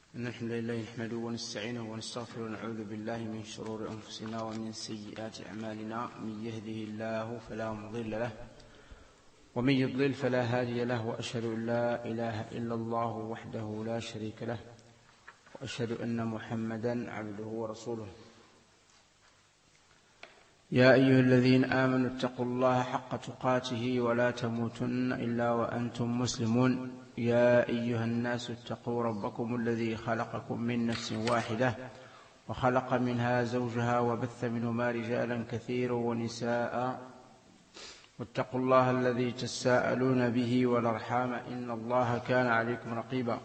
إن الحمد لله نحمده ونستعينه ونستغفره ونعوذ بالله من شرور أنفسنا ومن سيئات أعمالنا. من يهده الله فلا مضل له ومن يضلل فلا هادي له، وأشهد أن لا إله إلا الله وحده لا شريك له، وأشهد أن محمدا عبده ورسوله. يا أيها الذين آمنوا اتقوا الله حق تقاته ولا تموتن إلا وأنتم مسلمون. يا أيها الناس اتقوا ربكم الذي خلقكم من نفس واحدة وخلق منها زوجها وبث منهما رجالا كثيرا ونساء، واتقوا الله الذي تساءلون به والأرحام إن الله كان عليكم رقيبا.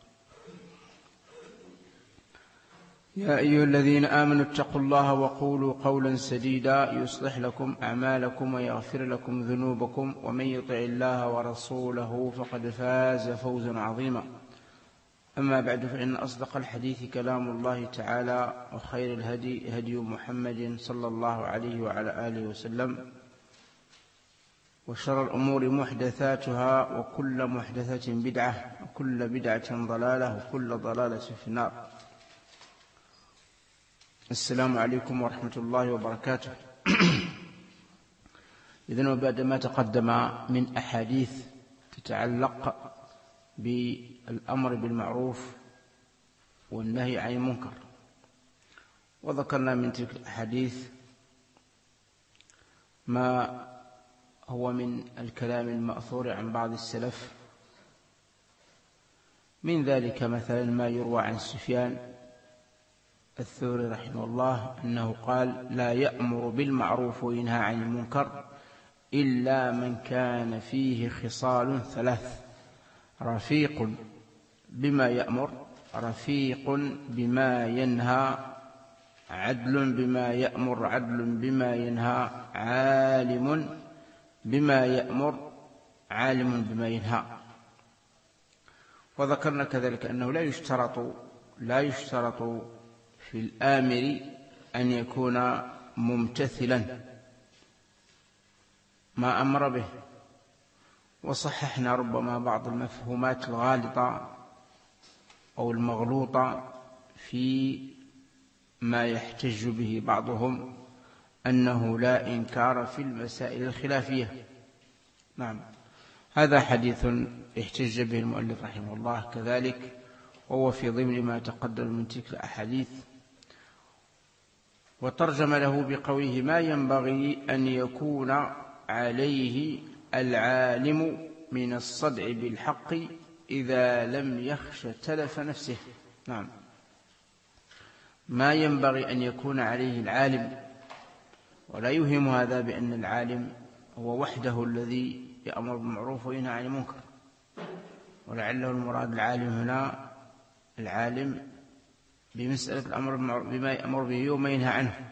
يا أيها الذين آمنوا اتقوا الله وقولوا قولا سديدا يصلح لكم أعمالكم ويغفر لكم ذنوبكم، ومن يطع الله ورسوله فقد فاز فوزا عظيما. أما بعد، فإن أصدق الحديث كلام الله تعالى، وخير الهدي هدي محمد صلى الله عليه وعلى آله وسلم، وشر الأمور محدثاتها، وكل محدثة بدعة، وكل بدعة ضلالة، وكل ضلالة في النار. السلام عليكم ورحمة الله وبركاته. إذن وبعد ما تقدم من أحاديث تتعلق بالأمر بالمعروف والنهي عن المنكر، وذكرنا من تلك الأحاديث ما هو من الكلام المأثور عن بعض السلف، من ذلك مثلا ما يروى عن سفيان الثوري رحمه الله أنه قال: لا يأمر بالمعروف وينهى عن المنكر إلا من كان فيه خصال ثلاث: رفيق بما يأمر، رفيق بما ينهى، عدل بما يأمر، عدل بما ينهى، عالم بما يأمر، عالم بما ينهى. وذكرنا كذلك أنه لا يشترط في الآمر أن يكون ممتثلا ما أمر به، وصححنا ربما بعض المفهومات الغالطة أو المغلوطة في ما يحتج به بعضهم أنه لا إنكار في المسائل الخلافية. نعم، هذا حديث احتج به المؤلف رحمه الله كذلك، وهو في ضمن ما تقدم من تلك الأحاديث، وترجم له بقوله: ما ينبغي أن يكون عليه العالم من الصدع بالحق إذا لم يخش تلف نفسه. نعم، ما ينبغي أن يكون عليه العالم، ولا يوهم هذا بأن العالم هو وحده الذي يأمر بالمعروف وينهى عن المنكر، ولعله المراد العالم هنا العالم بمسألة الأمر بما يأمر به وما ينهى عنه،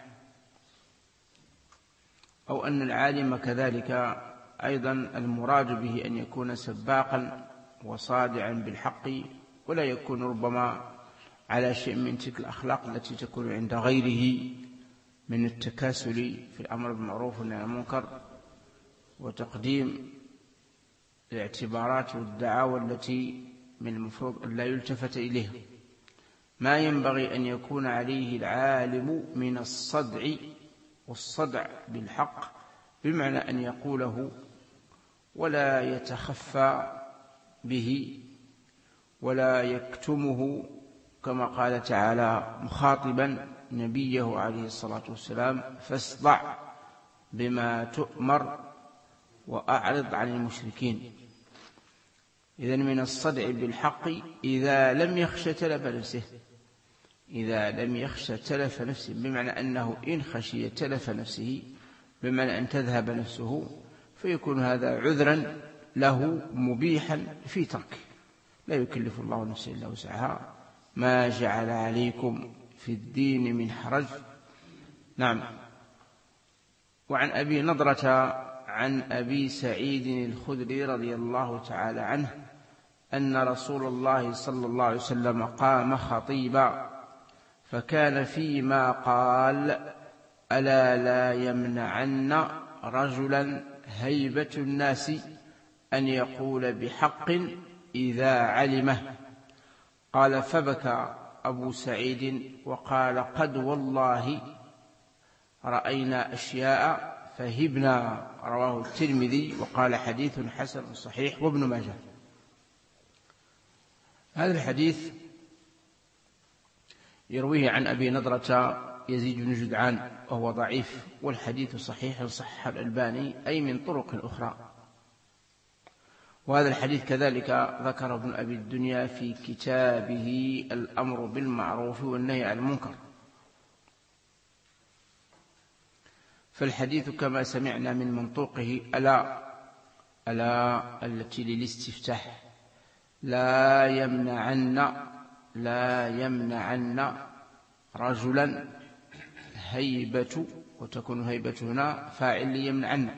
أو أن العالم كذلك أيضا المراد به أن يكون سباقا وصادعا بالحق، ولا يكون ربما على شيء من تلك الأخلاق التي تكون عند غيره من التكاسل في الأمر بالمعروف والنهي عن المنكر، وتقديم الاعتبارات والدعاوى التي من المفروض أن لا يلتفت إليها. ما ينبغي أن يكون عليه العالم من الصدع، والصدع بالحق بمعنى أن يقوله ولا يتخفى به ولا يكتمه، كما قال تعالى مخاطبا نبيه عليه الصلاة والسلام: فاصدع بما تؤمر وأعرض عن المشركين. إذن من الصدع بالحق إذا لم يخش تلف نفسه، إذا لم يخش تلف نفسه، بمعنى أنه إن خشي تلف نفسه، بمعنى أن تذهب نفسه، فيكون هذا عذرا له مبيحا في تركه. لا يكلف الله نفسا إلا وسعها، ما جعل عليكم في الدين من حرج. نعم. وعن أبي نضرة عن أبي سعيد الخدري رضي الله تعالى عنه أن رسول الله صلى الله عليه وسلم قام خطيبا، فكان فيما قال: ألا لا يمنعن رجلا هيبة الناس أن يقول بحق إذا علمه، قال فبكى أبو سعيد وقال قد والله رأينا أشياء فهبنا. رواه الترمذي وقال حديث حسن صحيح، وابن ماجه. هذا الحديث يرويه عن أبي نضرة يزيد بن جدعان وهو ضعيف، والحديث صحيح صح الألباني أي من طرق أخرى. وهذا الحديث كذلك ذكر ابن أبي الدنيا في كتابه الأمر بالمعروف والنهي عن المنكر. فالحديث كما سمعنا من منطوقه ألا التي للاستفتاح لا يمنعن رجلا هيبة، وتكون هيبة هنا فاعل ليمنعن،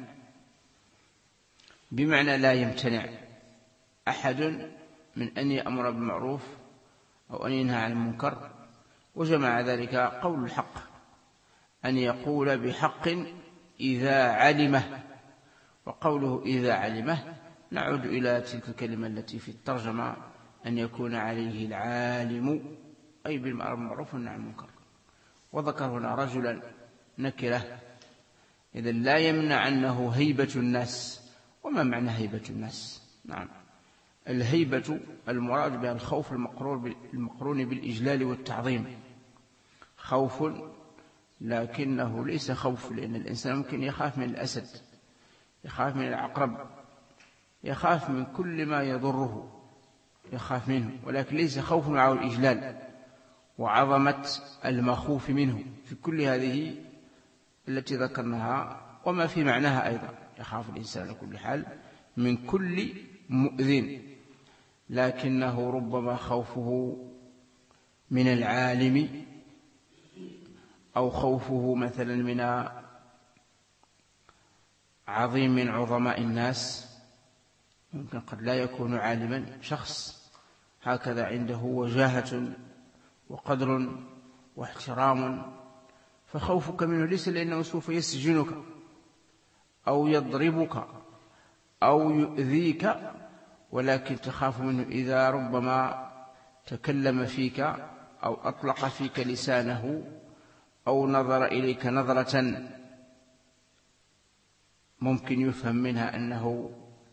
بمعنى لا يمتنع أحد من أن يأمر بالمعروف أو أن ينهى عن المنكر. وجمع ذلك قول الحق، أن يقول بحق إذا علمه. وقوله إذا علمه نعود إلى تلك الكلمة التي في الترجمة، أن يكون عليه العالم أي بالمعروف والنهي عن المنكر. وذكر هنا رجلا نكرة، إذا لا يمنع أنه هيبة الناس. وما معنى هيبة الناس؟ نعم، الهيبة المراد بها الخوف المقرون بالإجلال والتعظيم. خوف لكنه ليس خوف، لأن الإنسان ممكن يخاف من الأسد، يخاف من العقرب، يخاف من كل ما يضره، يخاف منه، ولكن ليس خوف معه الإجلال وعظمة المخوف منه. في كل هذه التي ذكرناها وما في معناها أيضا، يخاف الإنسان على كل حال من كل مؤذن، لكنه ربما خوفه من العالم، أو خوفه مثلا من عظيم من عظماء الناس. ممكن قد لا يكون عالما، شخص هكذا عنده وجاهة وقدر واحترام، فخوفك منه ليس لأنه سوف يسجنك أو يضربك أو يؤذيك، ولكن تخاف منه إذا ربما تكلم فيك أو أطلق فيك لسانه أو نظر إليك نظرة ممكن يفهم منها أنه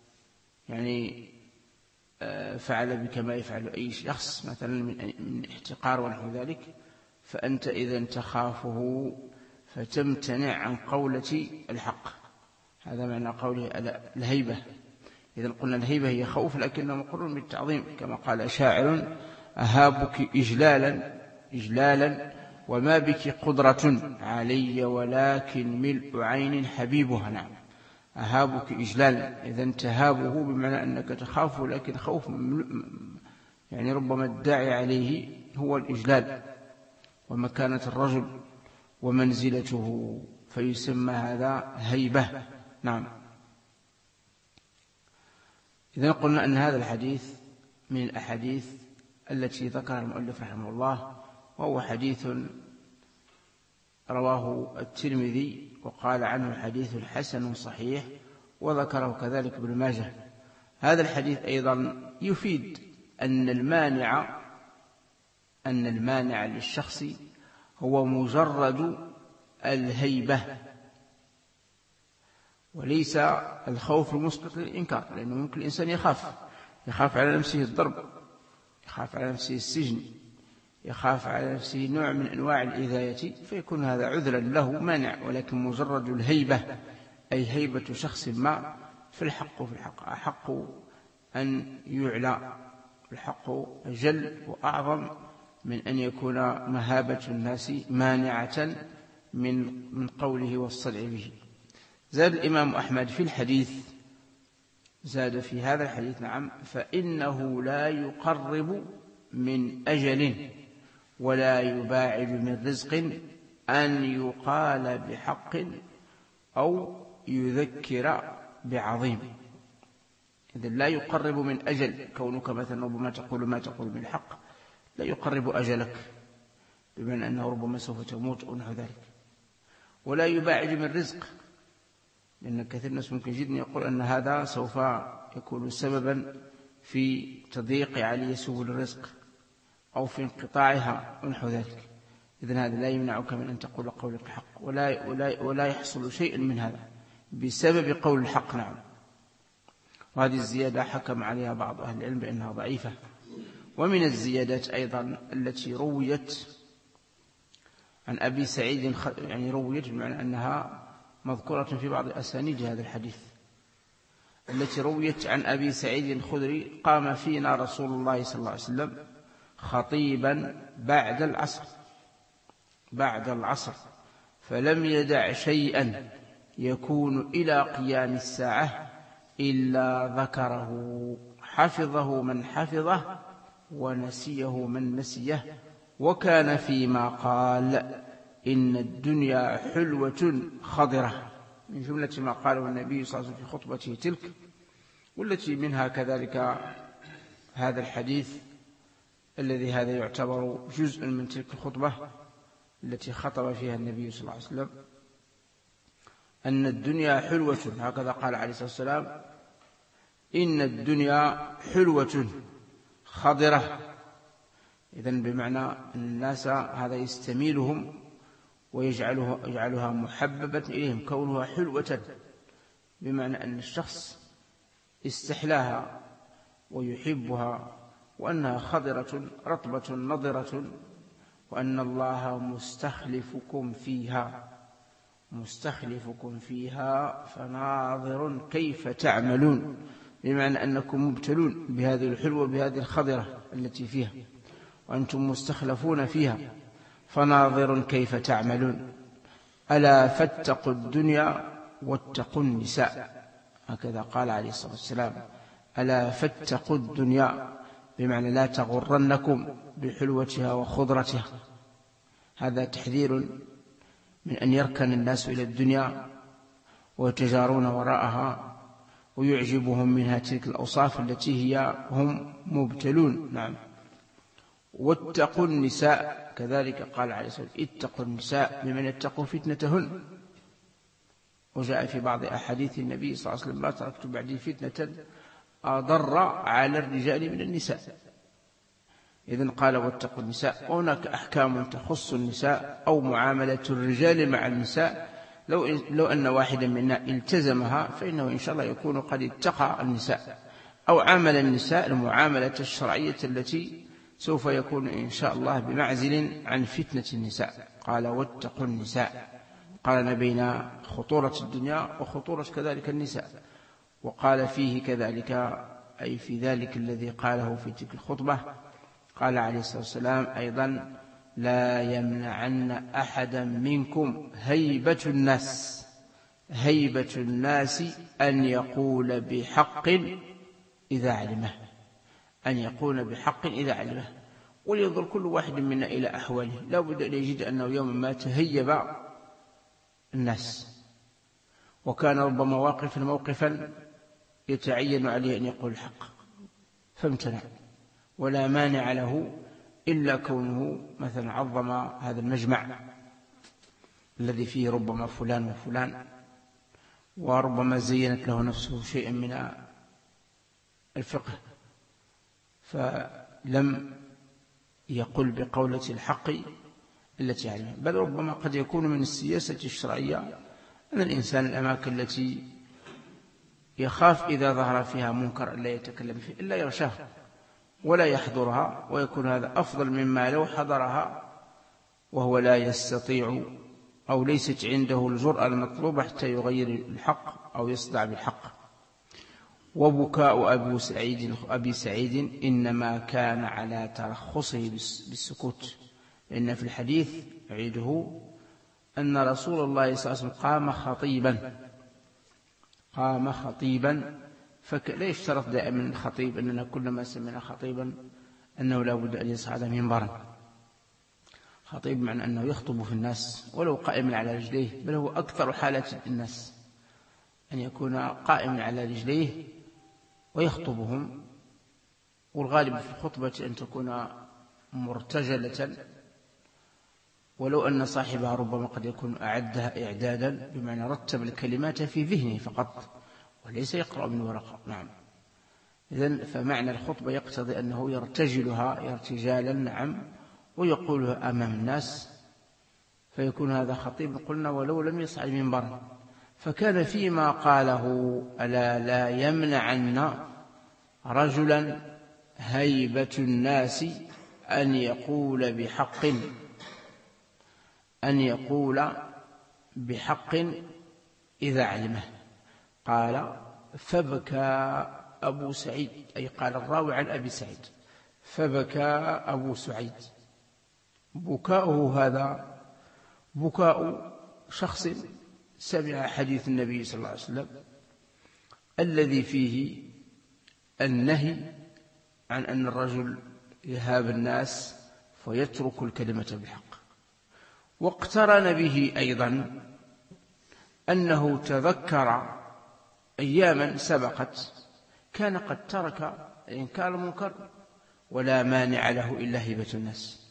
فعل بك ما يفعل أي شخص مثلا من احتقار ونحو ذلك، فأنت إذا تخافه فتمتنع عن قولة الحق. هذا معنى قوله الهيبة. إذا قلنا الهيبة هي خوف لكنه مقرون بالتعظيم، كما قال شاعر: أهابك إجلالا وما بك قدرة علي ولكن ملء عين حبيبها. نعم، أهابك إجلالا، إذا تهابه بمعنى أنك تخافه، لكن خوف ربما الداعي عليه هو الإجلال ومكانة الرجل ومنزلته، فيسمى هذا هيبة. نعم. إذن قلنا أن هذا الحديث من الأحاديث التي ذكرها المؤلف رحمه الله، وهو حديث رواه الترمذي وقال عنه حديث حسن صحيح، وذكره كذلك ابن ماجه. هذا الحديث أيضا يفيد أن المانع للشخص هو مجرد الهيبة، وليس الخوف المسبق للإنكار، لأنه ممكن الإنسان يخاف على نفسه الضرب، يخاف على نفسه السجن، يخاف على نفسه نوع من أنواع الإذاية، فيكون هذا عذرا له مانع. ولكن مجرد الهيبة أي هيبة شخص ما، في الحق أحق أن يعلى، الحق أجل وأعظم من أن يكون مهابة الناس مانعة من قوله والصدع به. زاد الإمام أحمد في الحديث، زاد في هذا الحديث: نعم، فإنه لا يقرب من أجل ولا يباعد من رزق أن يقال بحق أو يذكر بعظيم. إذن لا يقرب من أجل، كونك مثلا ربما تقول ما تقول بالحق لا يقرب أجلك، بمعنى أنه ربما سوف تموت أو نحو ذلك. ولا يباعد من رزق، لأن كثير الناس ممكن جدا يقول أن هذا سوف يكون سببا في تضييق عليه سبل الرزق، أو في انقطاعها ونحو ذلك. إذن هذا لا يمنعك من أن تقول قولك الحق، ولا يحصل شيء من هذا بسبب قول الحق. نعم. وهذه الزيادة حكم عليها بعض أهل العلم بأنها ضعيفة. ومن الزيادات أيضا التي رويت عن أبي سعيد، يعني رويت بمعنى أنها مذكورة في بعض أسانيد هذا الحديث، التي رويت عن أبي سعيد الخدري: قام فينا رسول الله صلى الله عليه وسلم خطيبا بعد العصر فلم يدع شيئا يكون إلى قيام الساعة إلا ذكره، حفظه من حفظه ونسيه من نسيه، وكان فيما قال: إن الدنيا حلوة خضرة، من جملة ما قاله النبي صلى الله عليه وسلم في خطبته تلك، والتي منها كذلك هذا الحديث الذي هذا يعتبر جزء من تلك الخطبة التي خطب فيها النبي صلى الله عليه وسلم: أن الدنيا حلوة، هكذا قال عليه الصلاة والسلام: إن الدنيا حلوة خضرة. إذن بمعنى أن الناس هذا يستميلهم ويجعلها محببة إليهم كونها حلوة، بمعنى أن الشخص استحلاها ويحبها، وأنها خضرة رطبة نضرة، وأن الله مستخلفكم فيها فناظر كيف تعملون، بمعنى أنكم مبتلون بهذه الحلوة بهذه الخضرة التي فيها، وأنتم مستخلفون فيها فناظر كيف تعملون. ألا فاتقوا الدنيا واتقوا النساء، هكذا قال عليه الصلاة والسلام: ألا فاتقوا الدنيا، بمعنى لا تغرنكم بحلوتها وخضرتها. هذا تحذير من أن يركن الناس إلى الدنيا ويتجارون وراءها ويعجبهم منها تلك الأوصاف التي هم مبتلون. نعم. واتقوا النساء، كذلك قال عليه الصلاة والسلام: اتقوا النساء، بمن اتقوا فتنتهن. وجاء في بعض أحاديث النبي صلى الله عليه وسلم: ما تركت بعدي فتنة أضر على الرجال من النساء. إذن قال: واتقوا النساء. وهناك أحكام تخص النساء أو معاملة الرجال مع النساء، لو أن واحدا منا التزمها فإنه إن شاء الله يكون قد اتقى النساء، أو عامل النساء المعاملة الشرعية التي سوف يكون إن شاء الله بمعزل عن فتنة النساء. قال: واتقوا النساء، قارن بين خطورة الدنيا وخطورة كذلك النساء. وقال فيه كذلك، أي في ذلك الذي قاله في تلك الخطبة، قال عليه الصلاة والسلام أيضا: لا يمنعن أحدا منكم هيبة الناس أن يقول بحق إذا علمه. ولينظر كل واحد منا إلى أحواله، لا بد أن يجد أنه يوم ما تهيب الناس، وكان ربما موقفا يتعين عليه أن يقول الحق فامتنع، ولا مانع له إلا كونه مثلا عظم هذا المجمع الذي فيه ربما فلان وفلان، وربما زينت له نفسه شيئا من الفقه، فلم يقل بقولة الحق التي علمها. بل ربما قد يكون من السياسة الشرعية أن الإنسان الأماكن التي يخاف إذا ظهر فيها منكر ألا يتكلم فيه إلا يغشاه ولا يحضرها، ويكون هذا أفضل مما لو حضرها وهو لا يستطيع أو ليست عنده الجرأة المطلوبة حتى يغير الحق أو يصدع بالحق. وبكاء أبي سعيد إنما كان على ترخصه بالسكوت، لأن في الحديث عيده أن رسول الله صلى الله عليه وسلم قام خطيبا فلا يشترط دائما الخطيب أننا كلما سمعنا خطيبا أنه لا بد أن يصعد منبرا. خطيب معنى أنه يخطب في الناس ولو قائما على رجليه، بل هو أكثر حالة الناس أن يكون قائما على رجليه ويخطبهم، والغالب في الخطبة أن تكون مرتجلة، ولو أن صاحبها ربما قد يكون أعدها إعدادا، بمعنى رتب الكلمات في ذهنه فقط وليس يقرأ من ورقة. نعم. إذن فمعنى الخطبة يقتضي أنه يرتجلها ارتجالا، نعم، ويقولها أمام الناس، فيكون هذا خطيب قلنا ولو لم يصعد منبرا. فكان فيما قاله: ألا لا يمنعن رجلا هيبة الناس أن يقول بحق إذا علمه. قال: فبكى أبو سعيد، أي قال الراوي عن أبي سعيد، فبكى أبو سعيد. بكاؤه هذا بكاء شخص سمع حديث النبي صلى الله عليه وسلم الذي فيه النهي عن أن الرجل يهاب الناس فيترك الكلمة بالحق. واقترن به أيضا أنه تذكر أياما سبقت كان قد ترك إنكار المنكر ولا مانع له إلا هيبة الناس.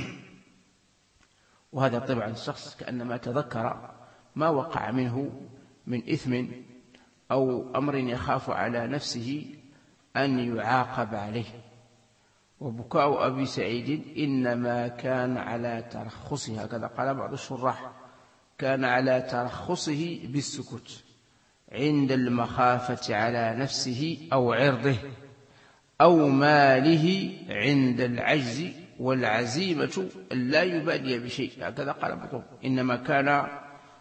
وهذا طبعا الشخص كأنما تذكر ما وقع منه من إثم أو أمر يخاف على نفسه أن يعاقب عليه. وبكاء أبي سعيد إنما كان على ترخصه، هكذا قال بعض الشراح، كان على ترخصه بالسكوت عند المخافة على نفسه أو عرضه أو ماله، عند العجز والعزيمة لا يبالي بشيء، هكذا قال بعضهم. إنما كان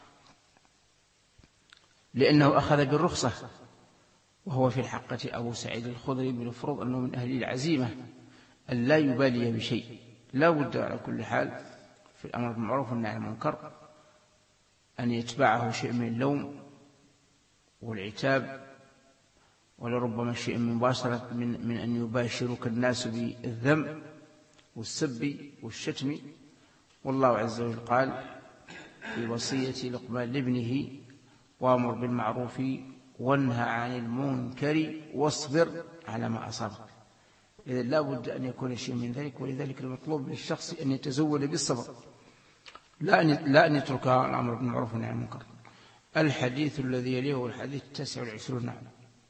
لأنه أخذ بالرخصة، وهو في الحقة أبو سعيد الخدري بالمفروض أنه من أهل العزيمة أن لا يبالي بشيء. لا بد على كل حال في الأمر بالمعروف والنهي عن المنكر أن يتبعه شيء من اللوم والعتاب، ولربما شيء من مباشرة من أن يباشرك الناس بالذم والسب والشتم. والله عز وجل قال في وصية لقمان لابنه: وامر بالمعروف وانهى عن المنكر واصبر على ما أصابك. إذا لا بد أن يكون شيء من ذلك، ولذلك المطلوب للشخص أن يتزود بالصبر، لا أن يترك الأمر بالمعروف والنهي عن المنكر. الحديث الذي يليه هو الحديث 29. نعم.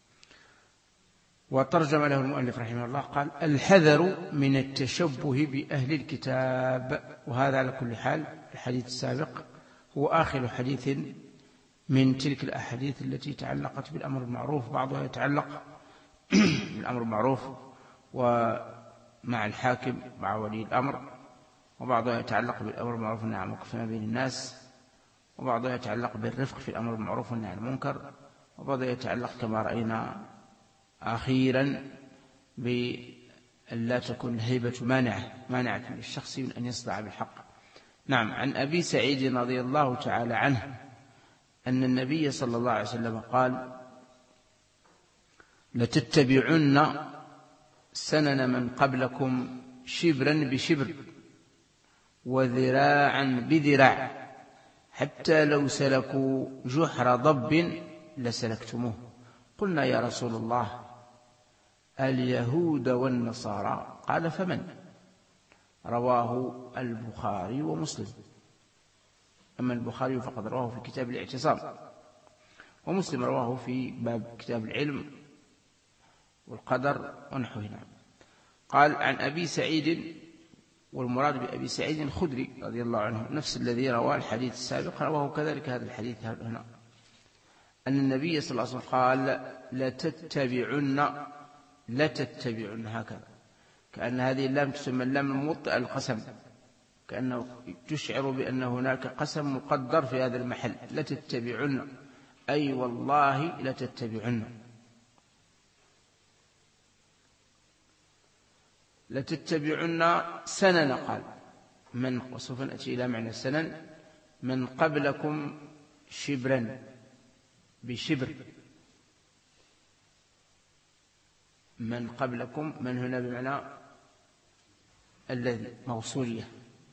وترجم له المؤلف رحمه الله قال: الحذر من التشبه بأهل الكتاب. وهذا على كل حال الحديث السابق هو آخر حديث من تلك الأحاديث التي تعلقت بالأمر بالمعروف. بعضها يتعلق بالأمر بالمعروف ومع الحاكم مع ولي الأمر، وبعضها يتعلق بالأمر بالمعروف والنهي عن المنكر فيما بين الناس، وبعضها يتعلق بالرفق في الأمر بالمعروف والنهي عن المنكر، وبعضها يتعلق كما رأينا أخيرا بأن لا تكون الهيبة مانعة للشخص من أن يصدع بالحق. نعم. عن أبي سعيد رضي الله تعالى عنه أن النبي صلى الله عليه وسلم قال: لتتبعن سنن من قبلكم شبرا بشبر وذراعا بذراع حتى لو سلكوا جحر ضب لسلكتموه. قلنا: يا رسول الله، اليهود والنصارى؟ قال: فمن؟ رواه البخاري ومسلم. أما البخاري فقد رواه في كتاب الاعتصام، ومسلم رواه في باب كتاب العلم والقدر ونحوه. قال: عن أبي سعيد، والمراد بأبي سعيد الخدري رضي الله عنه نفس الذي رواه الحديث السابق، رواه كذلك هذا الحديث هنا، أن النبي صلى الله عليه وسلم قال: لتتبعن هكذا، كأن هذه اللام تسمى اللام الموطئة القسم، كأنه تشعر بأن هناك قسم مقدر في هذا المحل. لتتبعن أي والله لتتبعن. لتتبعن سنن، قال من، وسوف نأتي إلى معنى السنن، من قبلكم شبرا بشبر. من قبلكم، من هنا بمعنى الذي، موصولية،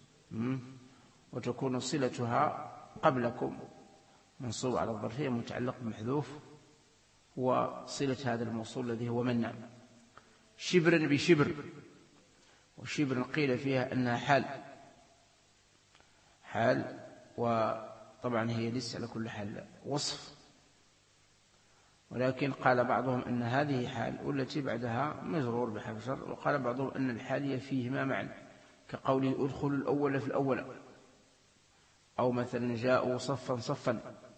وتكون صلتها قبلكم منصوب على الظرفية متعلق بمحذوف، وصلة هذا الموصول الذي هو من. نعم. شبرا بشبر، وشبر قيل فيها أنها حال، وطبعا هي لسه على كل حال وصف، ولكن قال بعضهم أن هذه حال والتي بعدها مجرور بحرف جر، وقال بعضهم أن الحالية فيهما معنى، كقوله ادخلوا الأول في الأول، أو مثلا جاءوا صفا صفا.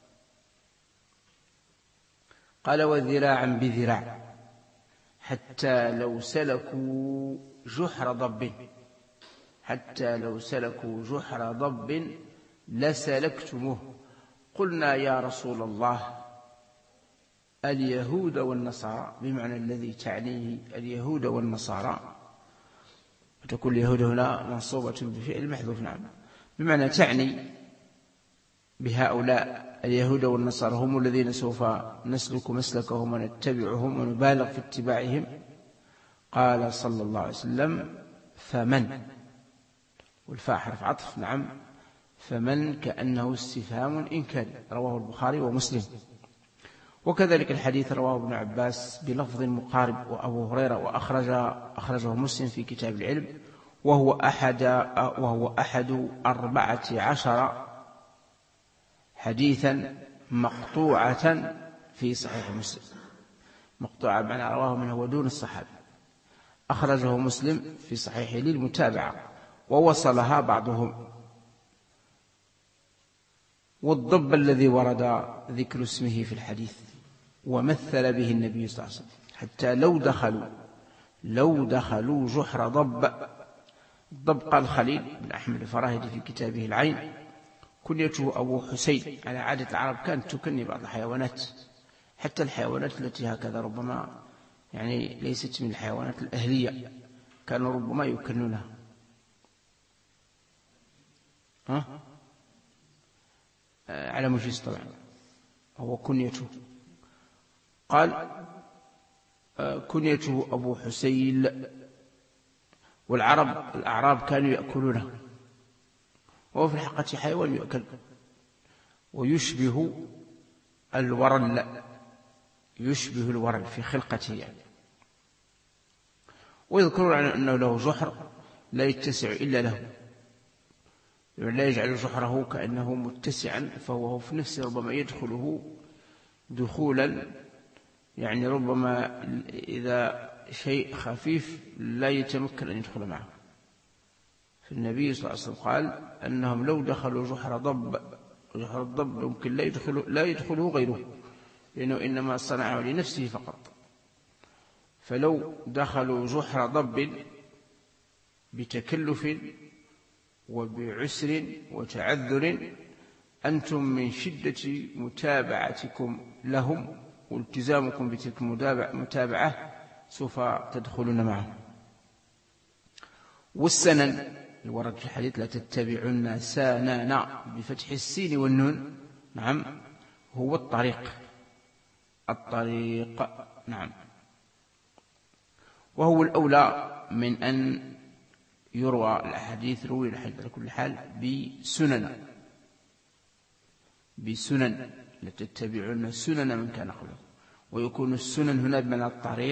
قال وذراعا بذراع حتى لو سلكوا جحر ضب، حتى لو سلكوا جحر ضب لسلكتموه. قلنا يا رسول الله اليهود والنصارى، بمعنى الذي تعنيه اليهود والنصارى، وتكون اليهود هنا منصوبة بفعل محذوف، نعم، بمعنى تعني بهؤلاء اليهود والنصارى هم الذين سوف نسلك مسلكهم ونتبعهم ونبالغ في اتباعهم. قال صلى الله عليه وسلم فمن، والفاء حرف عطف، نعم، فمن كأنه استفهام إنكاري. رواه البخاري ومسلم. وكذلك الحديث رواه ابن عباس بلفظ مقارب وأبو هريرة، وأخرجه مسلم في كتاب العلم، وهو أحد 14 حديثا مقطوعة في صحيح مسلم. مقطوعة بمعنى رواه منه ودون الصحابة، أخرجه مسلم في صحيحه للمتابعة، ووصلها بعضهم. والضب الذي ورد ذكر اسمه في الحديث ومثل به النبي صلى الله عليه وسلم، حتى لو دخلوا جحر ضب. الضب قال خليل بن أحمد الفراهيدي في كتابه العين كنيته أبو حسين، على عادة العرب كانت تكني بعض الحيوانات، حتى الحيوانات التي هكذا ربما يعني ليست من الحيوانات الأهلية كانوا ربما يكنونها. على مجلس طبعا هو كنيته. قال كنيته أبو حسين، والأعراب كانوا يأكلونه، وهو في الحقيقة حيوان يؤكل، ويشبه الورل، يشبه الورل في خلقته يعني. ويذكرون أنه له جحر لا يتسع إلا له، لا يجعل جحره كأنه متسعا، فهو في نفسه ربما يدخله دخولا يعني ربما إذا شيء خفيف لا يتمكن أن يدخل معه. فالنبي صلى الله عليه وسلم قال أنهم لو دخلوا جحر ضب، جحر الضب ممكن لا يدخله غيره، لأنه إنما صنعه لنفسه فقط. فلو دخلوا جحر ضب بتكلف وبعسر وتعذر، أنتم من شدة متابعتكم لهم والتزامكم بتلك المتابعة سوف تدخلون معهم. والسنن الورد في الحديث لا تتبعن سنن بفتح السين والنون، نعم، هو الطريق، نعم، وهو الأولى من أن يروى الأحاديث، روي الحديث على كل حال بسنن لتتبعون سنن من كان قبلكم. ويكون السنن هنا بمعنى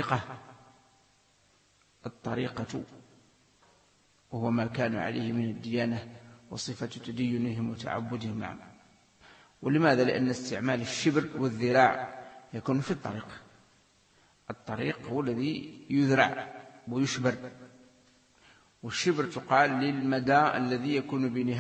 الطريقة وهو ما كانوا عليه من الديانة وصفة تدينهم وتعبدهم، نعم. ولماذا؟ لأن استعمال الشبر والذراع يكون في الطريق هو الذي يذرع ويشبر، والشبر تقال للمدى الذي يكون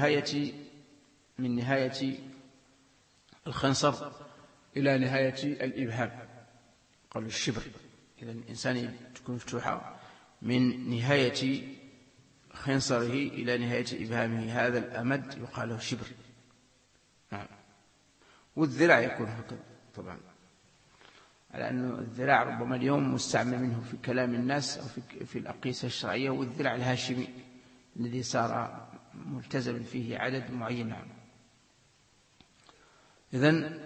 من نهاية الخنصر إلى نهاية الإبهام، قالوا الشبر. إذا الإنسان تكون مفتوحة من نهاية خنصره إلى نهاية إبهامه، هذا الأمد يقال له شبر، نعم. والذراع يكون هكذا طبعا، على أن الذراع ربما اليوم مستعمل منه في كلام الناس أو في الأقيسة الشرعية، والذراع الهاشمي الذي صار ملتزم فيه عدد معين، نعم. إذن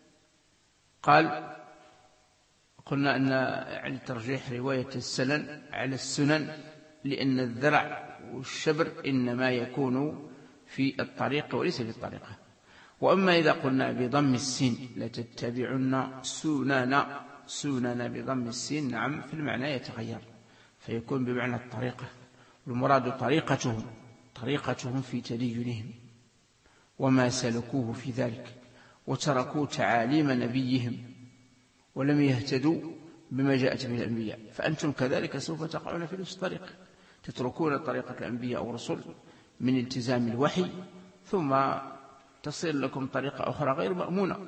قلنا أن يعني ترجيح رواية السنن على السنن، لأن الذرع والشبر إنما يكون في الطريق وليس في الطريقة. وأما إذا قلنا بضم السين لتتبعن سنن بضم السين، نعم، في المعنى يتغير فيكون بمعنى الطريقة، والمراد طريقتهم في تدينهم وما سلكوه في ذلك، وتركوا تعاليم نبيهم ولم يهتدوا بما جاءت به الأنبياء، فأنتم كذلك سوف تقعون في نفس الطريق، تتركون طريقة الأنبياء والرسل من التزام الوحي، ثم تصير لكم طريقة أخرى غير مأمونة،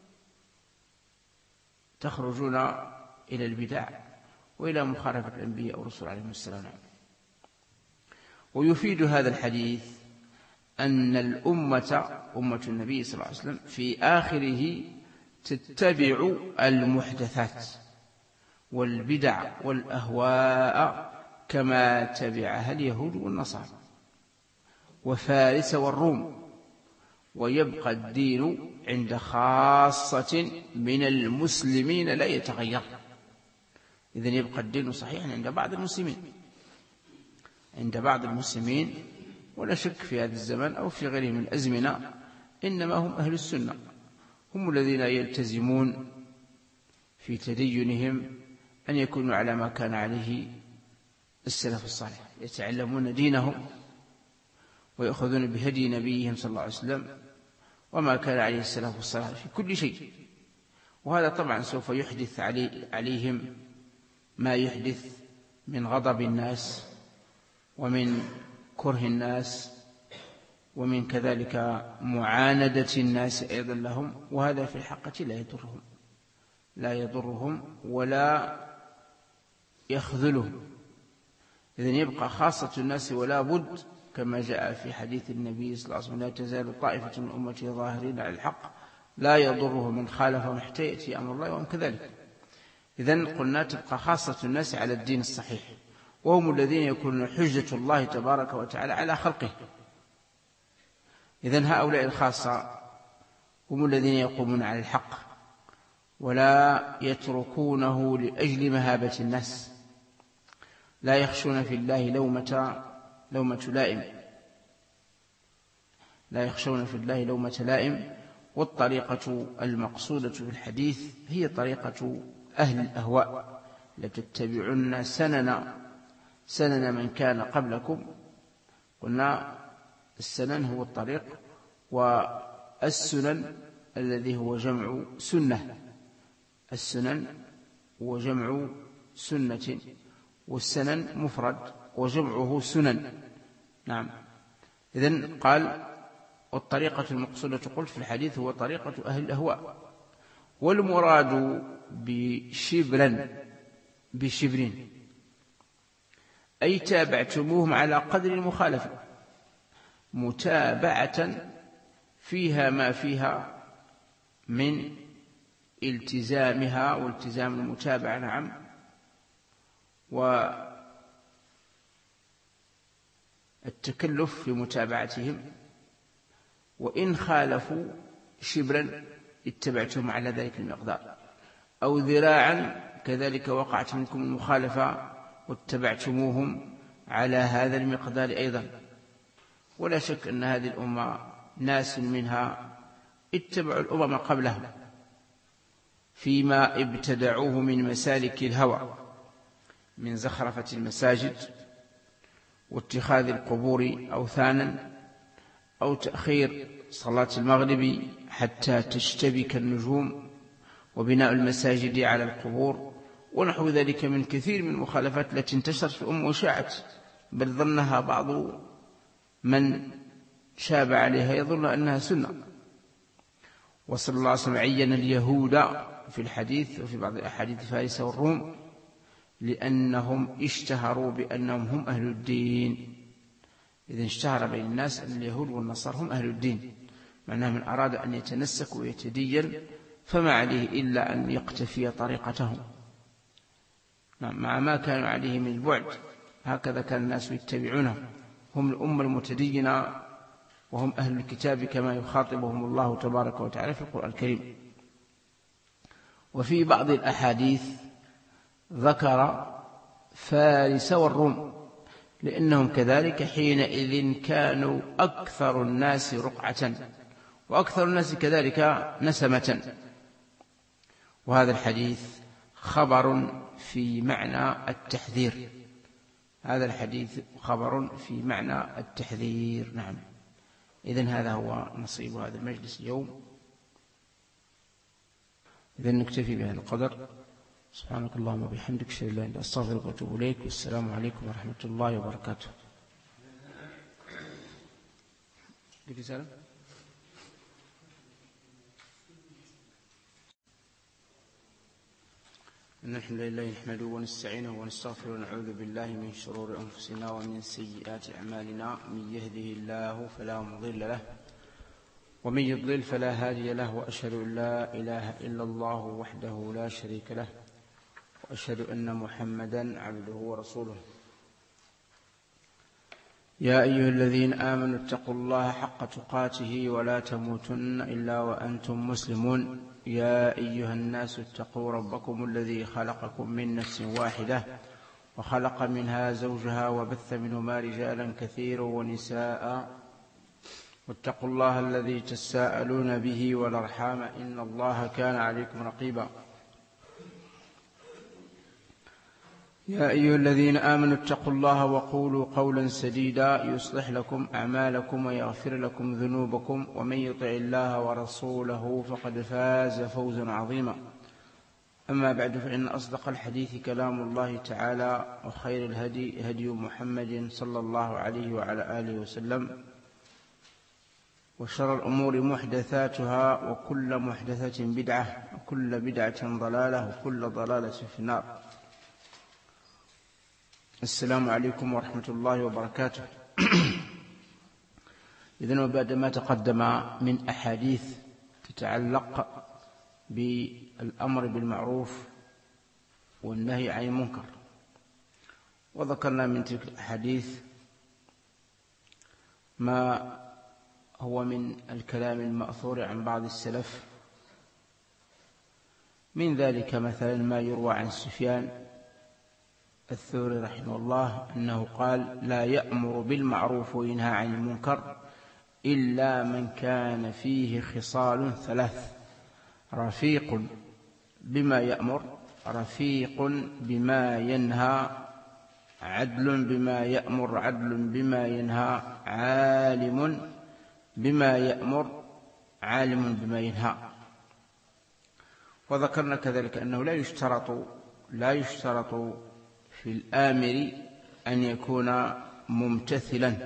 تخرجون إلى البدع وإلى مخالفة الأنبياء والرسل عليهم السلام. ويفيد هذا الحديث أن الأمة، أمة النبي صلى الله عليه وسلم، في آخره تتبع المحدثات والبدع والأهواء كما تبعها اليهود والنصارى وفارس والروم، ويبقى الدين عند خاصة من المسلمين لا يتغير. إذن يبقى الدين صحيحا عند بعض المسلمين، ولا شك في هذا الزمن أو في غيره من الأزمنة إنما هم أهل السنة، هم الذين يلتزمون في تدينهم أن يكونوا على ما كان عليه السلف الصالح، يتعلمون دينهم ويأخذون بهدي نبيهم صلى الله عليه وسلم وما كان عليه السلف الصالح في كل شيء. وهذا طبعا سوف يحدث عليهم ما يحدث من غضب الناس ومن كره الناس ومن كذلك معاندة الناس أيضا لهم، وهذا في الحقيقة لا يضرهم ولا يخذلهم. إذن يبقى خاصة الناس ولا بد، كما جاء في حديث النبي صلى الله عليه وسلم: لا تزال طائفة من أمتي ظاهرين على الحق لا يضره من خالفهم حتى يأتي أمر الله وهم كذلك. إذن قلنا تبقى خاصة الناس على الدين الصحيح، وهم الذين يكونون حجة الله تبارك وتعالى على خلقه. إذن هؤلاء الخاصة هم الذين يقومون على الحق ولا يتركونه لأجل مهابة الناس، لا يخشون في الله لومة لائم. والطريقة المقصودة في الحديث هي طريقة أهل الأهواء: لتتبعن سنن من كان قبلكم. قلنا السنن هو الطريق، والسنن الذي هو جمع سنة، السنن هو جمع سنة، والسنن مفرد وجمعه سنن. نعم. إذن قال: والطريقة المقصودة قلت في الحديث هو طريقة أهل الأهواء. والمراد بشبر أي تابعتموهم على قدر المخالفة، متابعة فيها ما فيها من التزامها والتزام المتابعة، نعم، والتكلف في متابعتهم. وإن خالفوا شبرا اتبعتهم على ذلك المقدار، أو ذراعا كذلك وقعت منكم المخالفة واتبعتموهم على هذا المقدار أيضا. ولا شك أن هذه الأمة ناس منها اتبعوا الأمم قبلهم فيما ابتدعوه من مسالك الهوى، من زخرفة المساجد واتخاذ القبور أوثانا، أو تأخير صلاة المغرب حتى تشتبك النجوم، وبناء المساجد على القبور، ونحو ذلك من كثير من المخالفات التي انتشرت في الأمة وشاعت، بل ظنها بعض من شاب عليها يظن أنها سنة. وصلى الله عليه وسلم عين اليهود في الحديث وفي بعض الأحاديث فارس والروم لأنهم اشتهروا بأنهم هم أهل الدين. إذن اشتهر بين الناس أن اليهود والنصارى هم أهل الدين، معناه من أراد أن يتنسك ويتدين فما عليه إلا أن يقتفي طريقتهم مع ما كانوا عليه من البعد. هكذا كان الناس يتبعونهم، هم الأمة المتدينة وهم أهل الكتاب كما يخاطبهم الله تبارك وتعالى في القرآن الكريم. وفي بعض الأحاديث ذكر فارس والروم لأنهم كذلك حينئذ كانوا أكثر الناس رقعة وأكثر الناس كذلك نسمة. وهذا الحديث خبر في معنى التحذير، هذا الحديث خبر في معنى التحذير. نعم. إذن هذا هو نصيب هذا المجلس اليوم، إذن نكتفي بهذا القدر. سبحانك اللهم وبحمدك، أشهد أن لا إله إلا أنت، أستغفرك وأتوب إليك، والسلام عليكم ورحمة الله وبركاته. رسالة. إن الحمد لله نحمده ونستعينه ونستغفره ونعوذ بالله من شرور أنفسنا ومن سيئات أعمالنا، من يهده الله فلا مضل له ومن يضلل فلا هادي له، وأشهد أن لا إله إلا الله وحده لا شريك له، وأشهد أن محمدا عبده ورسوله. يا أيها الذين آمنوا اتقوا الله حق تقاته ولا تموتن إلا وأنتم مسلمون. يا أيها الناس اتقوا ربكم الذي خلقكم من نفس واحدة وخلق منها زوجها وبث منهما رجالا كثيرا ونساء، واتقوا الله الذي تساءلون به والأرحام إن الله كان عليكم رقيبا. يا أيها الذين آمنوا اتقوا الله وقولوا قولا سديدا يصلح لكم أعمالكم ويغفر لكم ذنوبكم، ومن يطع الله ورسوله فقد فاز فوزا عظيما. أما بعد، فإن أصدق الحديث كلام الله تعالى، وخير الهدي هدي محمد صلى الله عليه وعلى آله وسلم، وشر الأمور محدثاتها، وكل محدثة بدعة، وكل بدعة ضلالة، وكل ضلالة في النار. السلام عليكم ورحمة الله وبركاته. إذن وبعد ما تقدم من أحاديث تتعلق بالأمر بالمعروف والنهي عن المنكر، وذكرنا من تلك الأحاديث ما هو من الكلام المأثور عن بعض السلف، من ذلك مثلا ما يروى عن سفيان الثوري رحمه الله أنه قال: لا يأمر بالمعروف وينهى عن المنكر إلا من كان فيه خصال ثلاث: رفيق بما يأمر، رفيق بما ينهى، عدل بما يأمر، عدل بما ينهى، عالم بما يأمر، عالم بما ينهى. وذكرنا كذلك أنه لا يشترط في الآمر أن يكون ممتثلا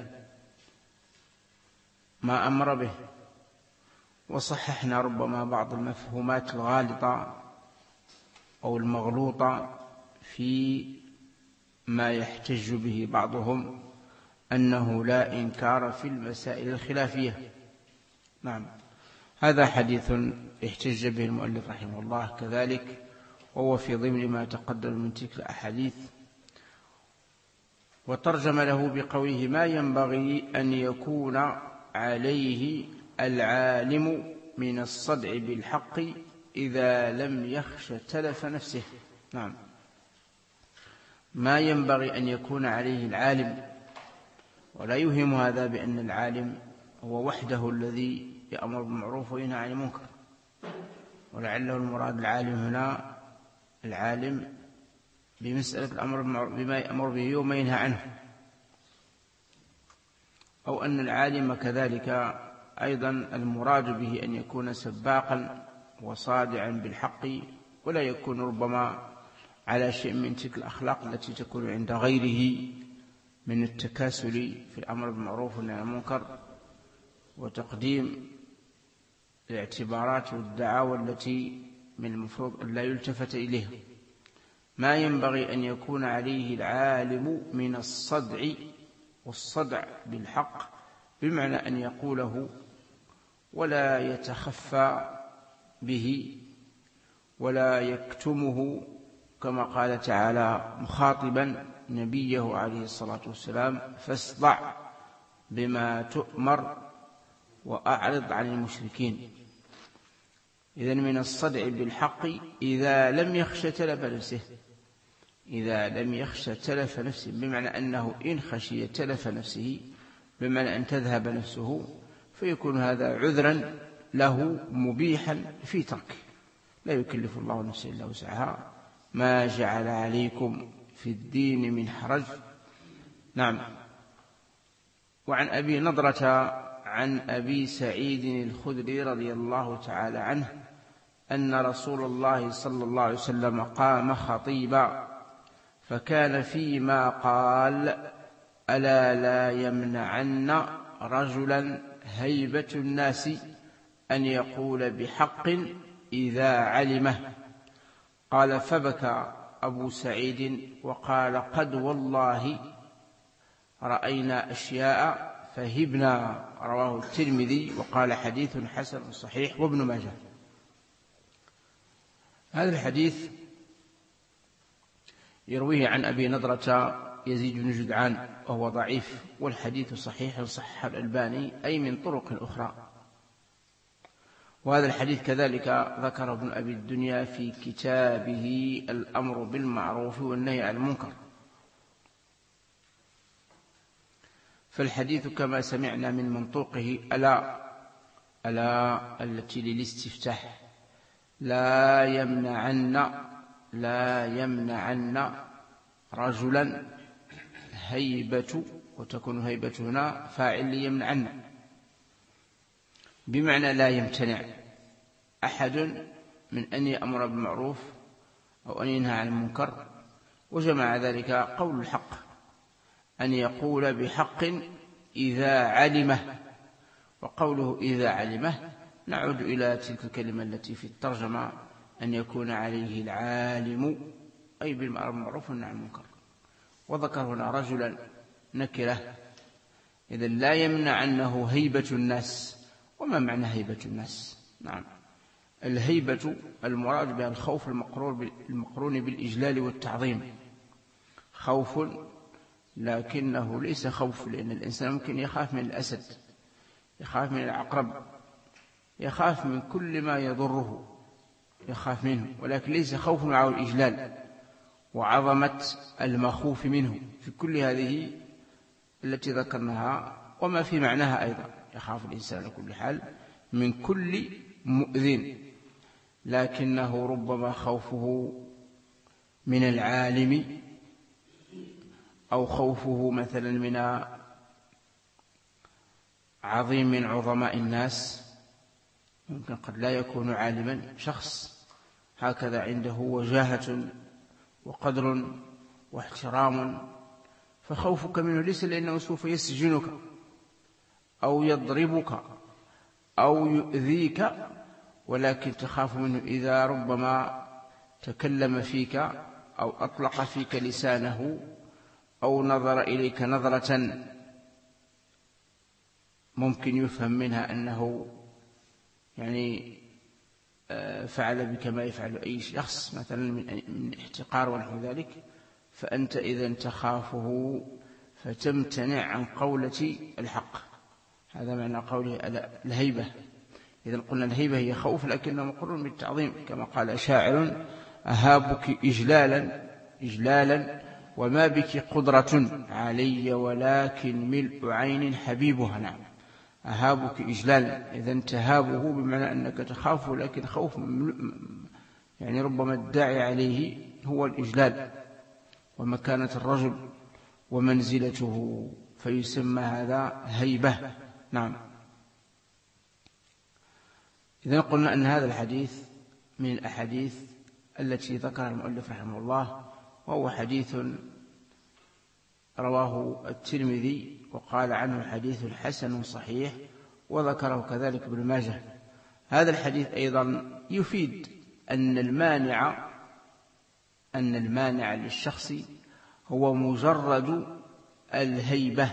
ما أمر به، وصححنا ربما بعض المفهومات الغالطة أو المغلوطة في ما يحتج به بعضهم أنه لا إنكار في المسائل الخلافية. نعم، هذا حديث احتج به المؤلف رحمه الله كذلك، وهو في ضمن ما تقدم من تلك الأحاديث. وترجم له بقوله: ما ينبغي أن يكون عليه العالم من الصدع بالحق إذا لم يخش تلف نفسه. نعم، ما ينبغي أن يكون عليه العالم، ولا يهم هذا بأن العالم هو وحده الذي يأمر بالمعروف وينهى عن المنكر، ولعله المراد العالم هنا العالم بمسألة الأمر بما يأمر به وما ينهى عنه، أو أن العالم كذلك أيضا المراد به أن يكون سباقا وصادعا بالحق، ولا يكون ربما على شيء من تلك الأخلاق التي تكون عند غيره من التكاسل في الأمر بالمعروف والنهي عن المنكر، وتقديم الاعتبارات والدعاوى التي من المفروض أن لا يلتفت إليها. ما ينبغي أن يكون عليه العالم من الصدع، والصدع بالحق بمعنى أن يقوله ولا يتخفى به ولا يكتمه، كما قال تعالى مخاطبا نبيه عليه الصلاة والسلام: فاصدع بما تؤمر وأعرض عن المشركين. إذن من الصدع بالحق إذا لم يخش تلف نفسه، إذا لم يخش تلف نفسه، بمعنى أنه إن خشي تلف نفسه، بمعنى أن تذهب نفسه، فيكون هذا عذرا له مبيحا في تركه. لا يكلف الله نفسا إلا وسعها، ما جعل عليكم في الدين من حرج. نعم. وعن أبي نضرة عن أبي سعيد الخدري رضي الله تعالى عنه أن رسول الله صلى الله عليه وسلم قام خطيبا فكان فيما قال: ألا لا يمنعن رجلا هيبة الناس أن يقول بحق إذا علمه. قال: فبكى أبو سعيد وقال: قد والله رأينا أشياء فهبنا. رواه الترمذي وقال: حديث حسن صحيح، وابن ماجه. هذا الحديث يرويه عن أبي نضرة يزيد بن جدعان وهو ضعيف، والحديث صحيح صح الألباني أي من طرق أخرى. وهذا الحديث كذلك ذكر ابن أبي الدنيا في كتابه الأمر بالمعروف والنهي عن المنكر. فالحديث كما سمعنا من منطوقه ألا التي للاستفتاح: لا يمنعن رجلا هيبة، وتكون هيبة هنا فاعل ليمنعن، بمعنى لا يمتنع أحد من أن يأمر بالمعروف أو أن ينهى عن المنكر. وجمع ذلك قول الحق، أن يقول بحق إذا علمه. وقوله إذا علمه نعود إلى تلك الكلمة التي في الترجمة: أن يكون عليه العالم، أي بالمعروف والنهي عن المنكر. وذكر هنا رجلا نكرة، إذا لا يمنع أنه هيبة الناس. وما معنى هيبة الناس؟ نعم، الهيبة المراد بها الخوف المقرون بالإجلال والتعظيم. خوف لكنه ليس خوف، لأن الإنسان ممكن يخاف من الأسد، يخاف من العقرب، يخاف من كل ما يضره، يخاف منه، ولكن ليس خوف معه الإجلال وعظمة المخوف منه في كل هذه التي ذكرناها، وما في معناها أيضا. يخاف الإنسان على كل حال من كل مؤذن، لكنه ربما خوفه من العالم، أو خوفه مثلا من عظيم من عظماء الناس. ممكن قد لا يكون عالما، شخص هكذا عنده وجاهة وقدر واحترام، فخوفك منه ليس لأنه سوف يسجنك أو يضربك أو يؤذيك، ولكن تخاف منه إذا ربما تكلم فيك أو أطلق فيك لسانه أو نظر إليك نظرة ممكن يفهم منها أنه يعني فعل بك ما يفعل أي شخص مثلا من احتقار ونحو ذلك، فأنت إذا تخافه فتمتنع عن قولة الحق. هذا معنى قوله الهيبة. إذا قلنا الهيبة هي خوف لكنه مقرون بالتعظيم، كما قال شاعر: أهابك إجلالا وما بك قدرة علي ولكن ملء عين حبيبها. نعم، أهابك إجلالا، إذا تهابه بمعنى أنك تخافه، لكن خوف يعني ربما الداعي عليه هو الإجلال ومكانة الرجل ومنزلته، فيسمى هذا هيبة. نعم. إذن قلنا أن هذا الحديث من الأحاديث التي ذكرها المؤلف رحمه الله، وهو حديث رواه الترمذي وقال عنه حديث حسن صحيح، وذكره كذلك ابن ماجه. هذا الحديث أيضا يفيد أن المانع للشخص هو مجرد الهيبة،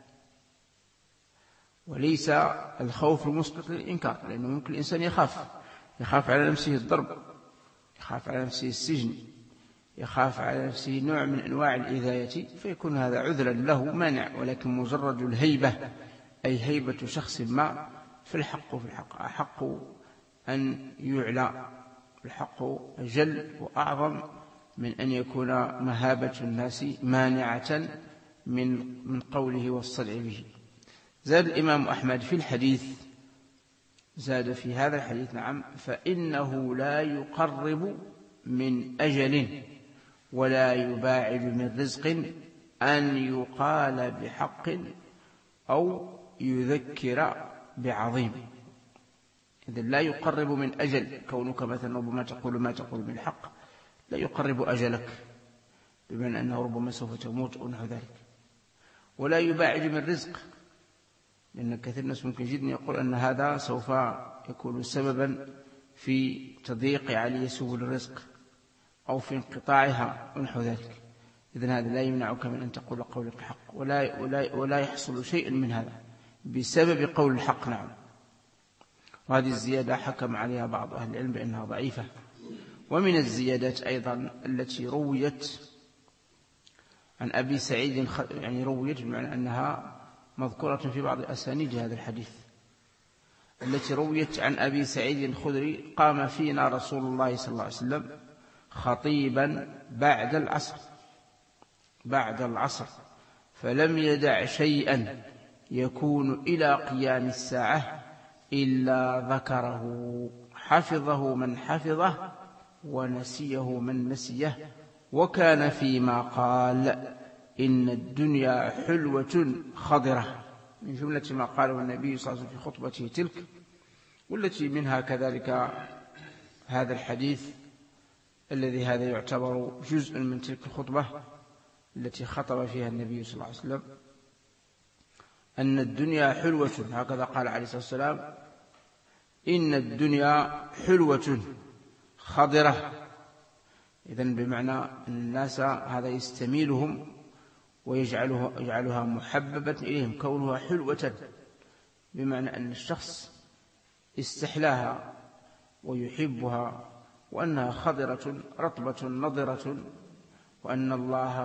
وليس الخوف المسبق للإنكار، لأنه ممكن الإنسان يخاف على نفسه الضرب، يخاف على نفسه السجن، يخاف على نفسه نوع من أنواع الإذاية، فيكون هذا عذرا له مانع. ولكن مجرد الهيبة أي هيبة شخص ما في الحق أحق أن يعلى، الحق أجل وأعظم من أن يكون مهابة الناس مانعة من قوله والصدع به. زاد الإمام أحمد في الحديث، زاد في هذا الحديث: نعم، فإنه لا يقرب من أجل ولا يباعد من رزق أن يقال بحق أو يذكر بعظيم. إذن لا يقرب من أجل. كونك مثلا ربما تقول ما تقول بالحق لا يقرب أجلك، بمعنى أنه ربما سوف تموت أو نحو ذلك. ولا يباعد من رزق، لأن كثير الناس ممكن جدا يقول أن هذا سوف يكون سببا في تضييق عليه سبل الرزق أو في انقطاعها ونحو ذلك. إذن هذا لا يمنعك من أن تقول قولك الحق، ولا يحصل شيء من هذا بسبب قول الحق. نعم. وهذه الزيادة حكم عليها بعض أهل العلم بأنها ضعيفة. ومن الزيادات أيضا التي رويت عن أبي سعيد، يعني رويت بمعنى أنها مذكورة في بعض أسانيد هذا الحديث، التي رويت عن أبي سعيد الخدري: قام فينا رسول الله صلى الله عليه وسلم خطيبا بعد العصر فلم يدع شيئا يكون إلى قيام الساعة إلا ذكره، حفظه من حفظه ونسيه من نسيه. وكان فيما قال: إن الدنيا حلوة خضرة، من جملة ما قاله النبي صلى الله عليه وسلم في خطبته تلك، والتي منها كذلك هذا الحديث الذي هذا يعتبر جزء من تلك الخطبة التي خطب فيها النبي صلى الله عليه وسلم: أن الدنيا حلوة، هكذا قال عليه الصلاة والسلام: إن الدنيا حلوة خضرة. إذن بمعنى أن الناس هذا يستميلهم ويجعلها محببة إليهم، كونها حلوة بمعنى أن الشخص استحلاها ويحبها، وأنها خضرة رطبة نضرة، وأن الله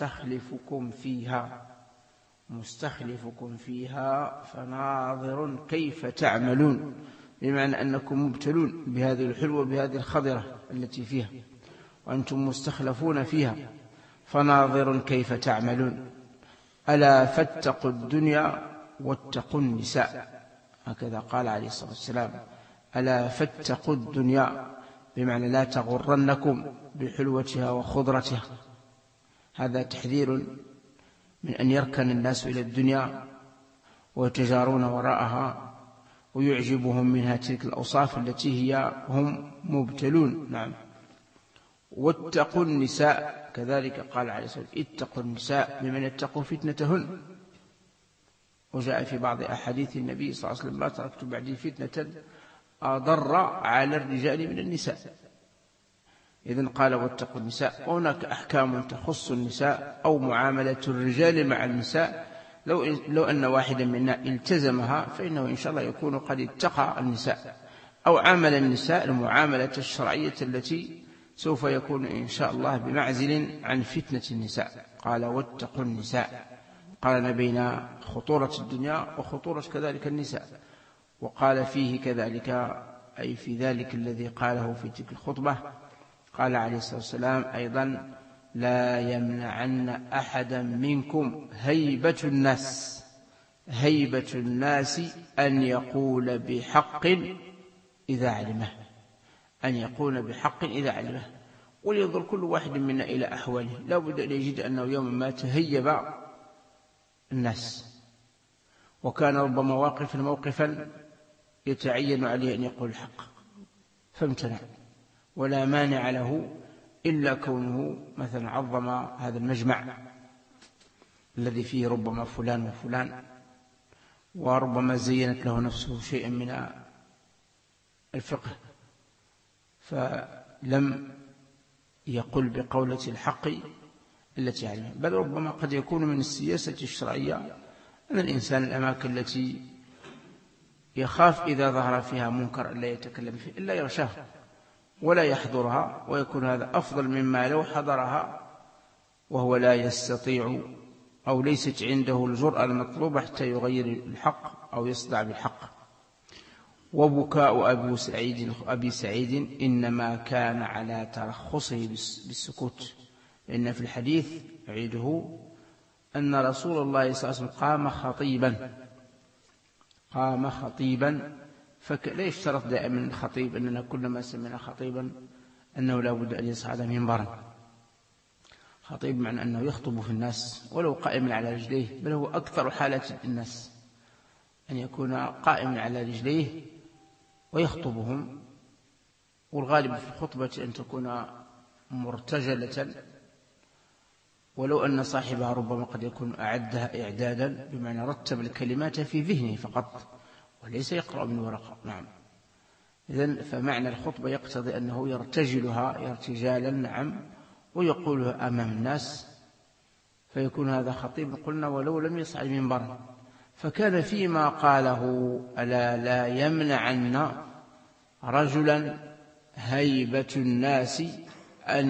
مستخلفكم فيها فناظر كيف تعملون، بمعنى أنكم مبتلون بهذه الحلوة بهذه الخضرة التي فيها، وأنتم مستخلفون فيها، فناظر كيف تعملون. ألا فاتقوا الدنيا واتقوا النساء، هكذا قال عليه الصلاة والسلام: ألا فاتقوا الدنيا، بمعنى لا تغرنكم بحلوتها وخضرتها. هذا تحذير من أن يركن الناس إلى الدنيا ويتجارون وراءها ويعجبهم منها تلك الأوصاف التي هم مبتلون. نعم. واتقوا النساء، كذلك قال عليه الصلاة والسلام: اتقوا النساء، بمن اتقوا فتنتهن. وجاء في بعض أحاديث النبي صلى الله عليه وسلم: ما تركت بعدي فتنة أضر على الرجال من النساء. إذن قال: واتقوا النساء. وهناك أحكام تخص النساء أو معاملة الرجال مع النساء، لو أن واحدا منا التزمها فإنه إن شاء الله يكون قد اتقى النساء، أو عامل النساء المعاملة الشرعية التي سوف يكون إن شاء الله بمعزل عن فتنة النساء. قال: واتقوا النساء، قارن بين خطورة الدنيا وخطورة كذلك النساء. وقال فيه كذلك، أي في ذلك الذي قاله في تلك الخطبة، قال عليه الصلاة والسلام أيضا: لا يمنعن أحدا منكم هيبة الناس أن يقول بحق إذا علمه، ولينظر كل واحد منا إلى أحواله. لا بد أن يجد أنه يوم ما تهيب الناس، وكان ربما موقفا يتعين عليه أن يقول الحق فامتنع، ولا مانع له إلا كونه مثلا عظم هذا المجمع الذي فيه ربما فلان وفلان، وربما زينت له نفسه شيئا من الفقه، فلم يقل بقولة الحق التي علمها. بل ربما قد يكون من السياسة الشرعية أن الإنسان الأماكن التي يخاف إذا ظهر فيها منكر ألا يتكلم فيه إلا يغشاه ولا يحضرها، ويكون هذا أفضل مما لو حضرها وهو لا يستطيع أو ليست عنده الجرأة المطلوبة حتى يغير الحق أو يصدع بالحق. وبكاء أبي سعيد إنما كان على ترخصه بالسكوت، لأن في الحديث يعيده أن رسول الله صلى الله عليه وسلم قام خطيبا فلا يشترط دائما الخطيب أننا كلما سمعنا خطيبا أنه لا بد أن يصعد منبرا. خطيب معنى أنه يخطب في الناس ولو قائما على رجليه، بل هو أكثر حالة الناس أن يكون قائما على رجليه ويخطبهم، والغالب في الخطبة أن تكون مرتجلة، ولو أن صاحبها ربما قد يكون أعدها إعدادا بمعنى رتب الكلمات في ذهنه فقط وليس يقرأ من ورقة. نعم. إذن فمعنى الخطبة يقتضي أنه يرتجلها ارتجالا، نعم، ويقولها أمام الناس، فيكون هذا خطيب قلنا ولو لم يصعد منبرا. فكان فيما قاله: ألا لا يمنعن رجلا هيبة الناس أن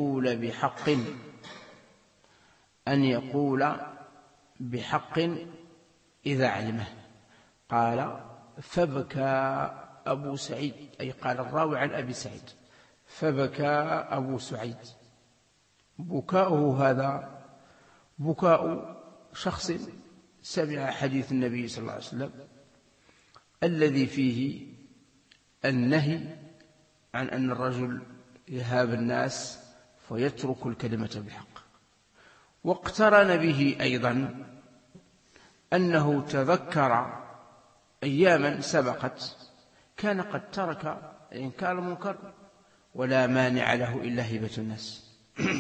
يقول بحق إذا علمه. قال: فبكى أبو سعيد، أي قال الراوي عن أبي سعيد، فبكى أبو سعيد. بكاؤه هذا بكاء شخص سمع حديث النبي صلى الله عليه وسلم الذي فيه النهي عن أن الرجل يهاب الناس فيترك الكلمة بالحق. واقترن به أيضا أنه تذكر أياما سبقت كان قد ترك إنكار المنكر ولا مانع له إلا هيبة الناس.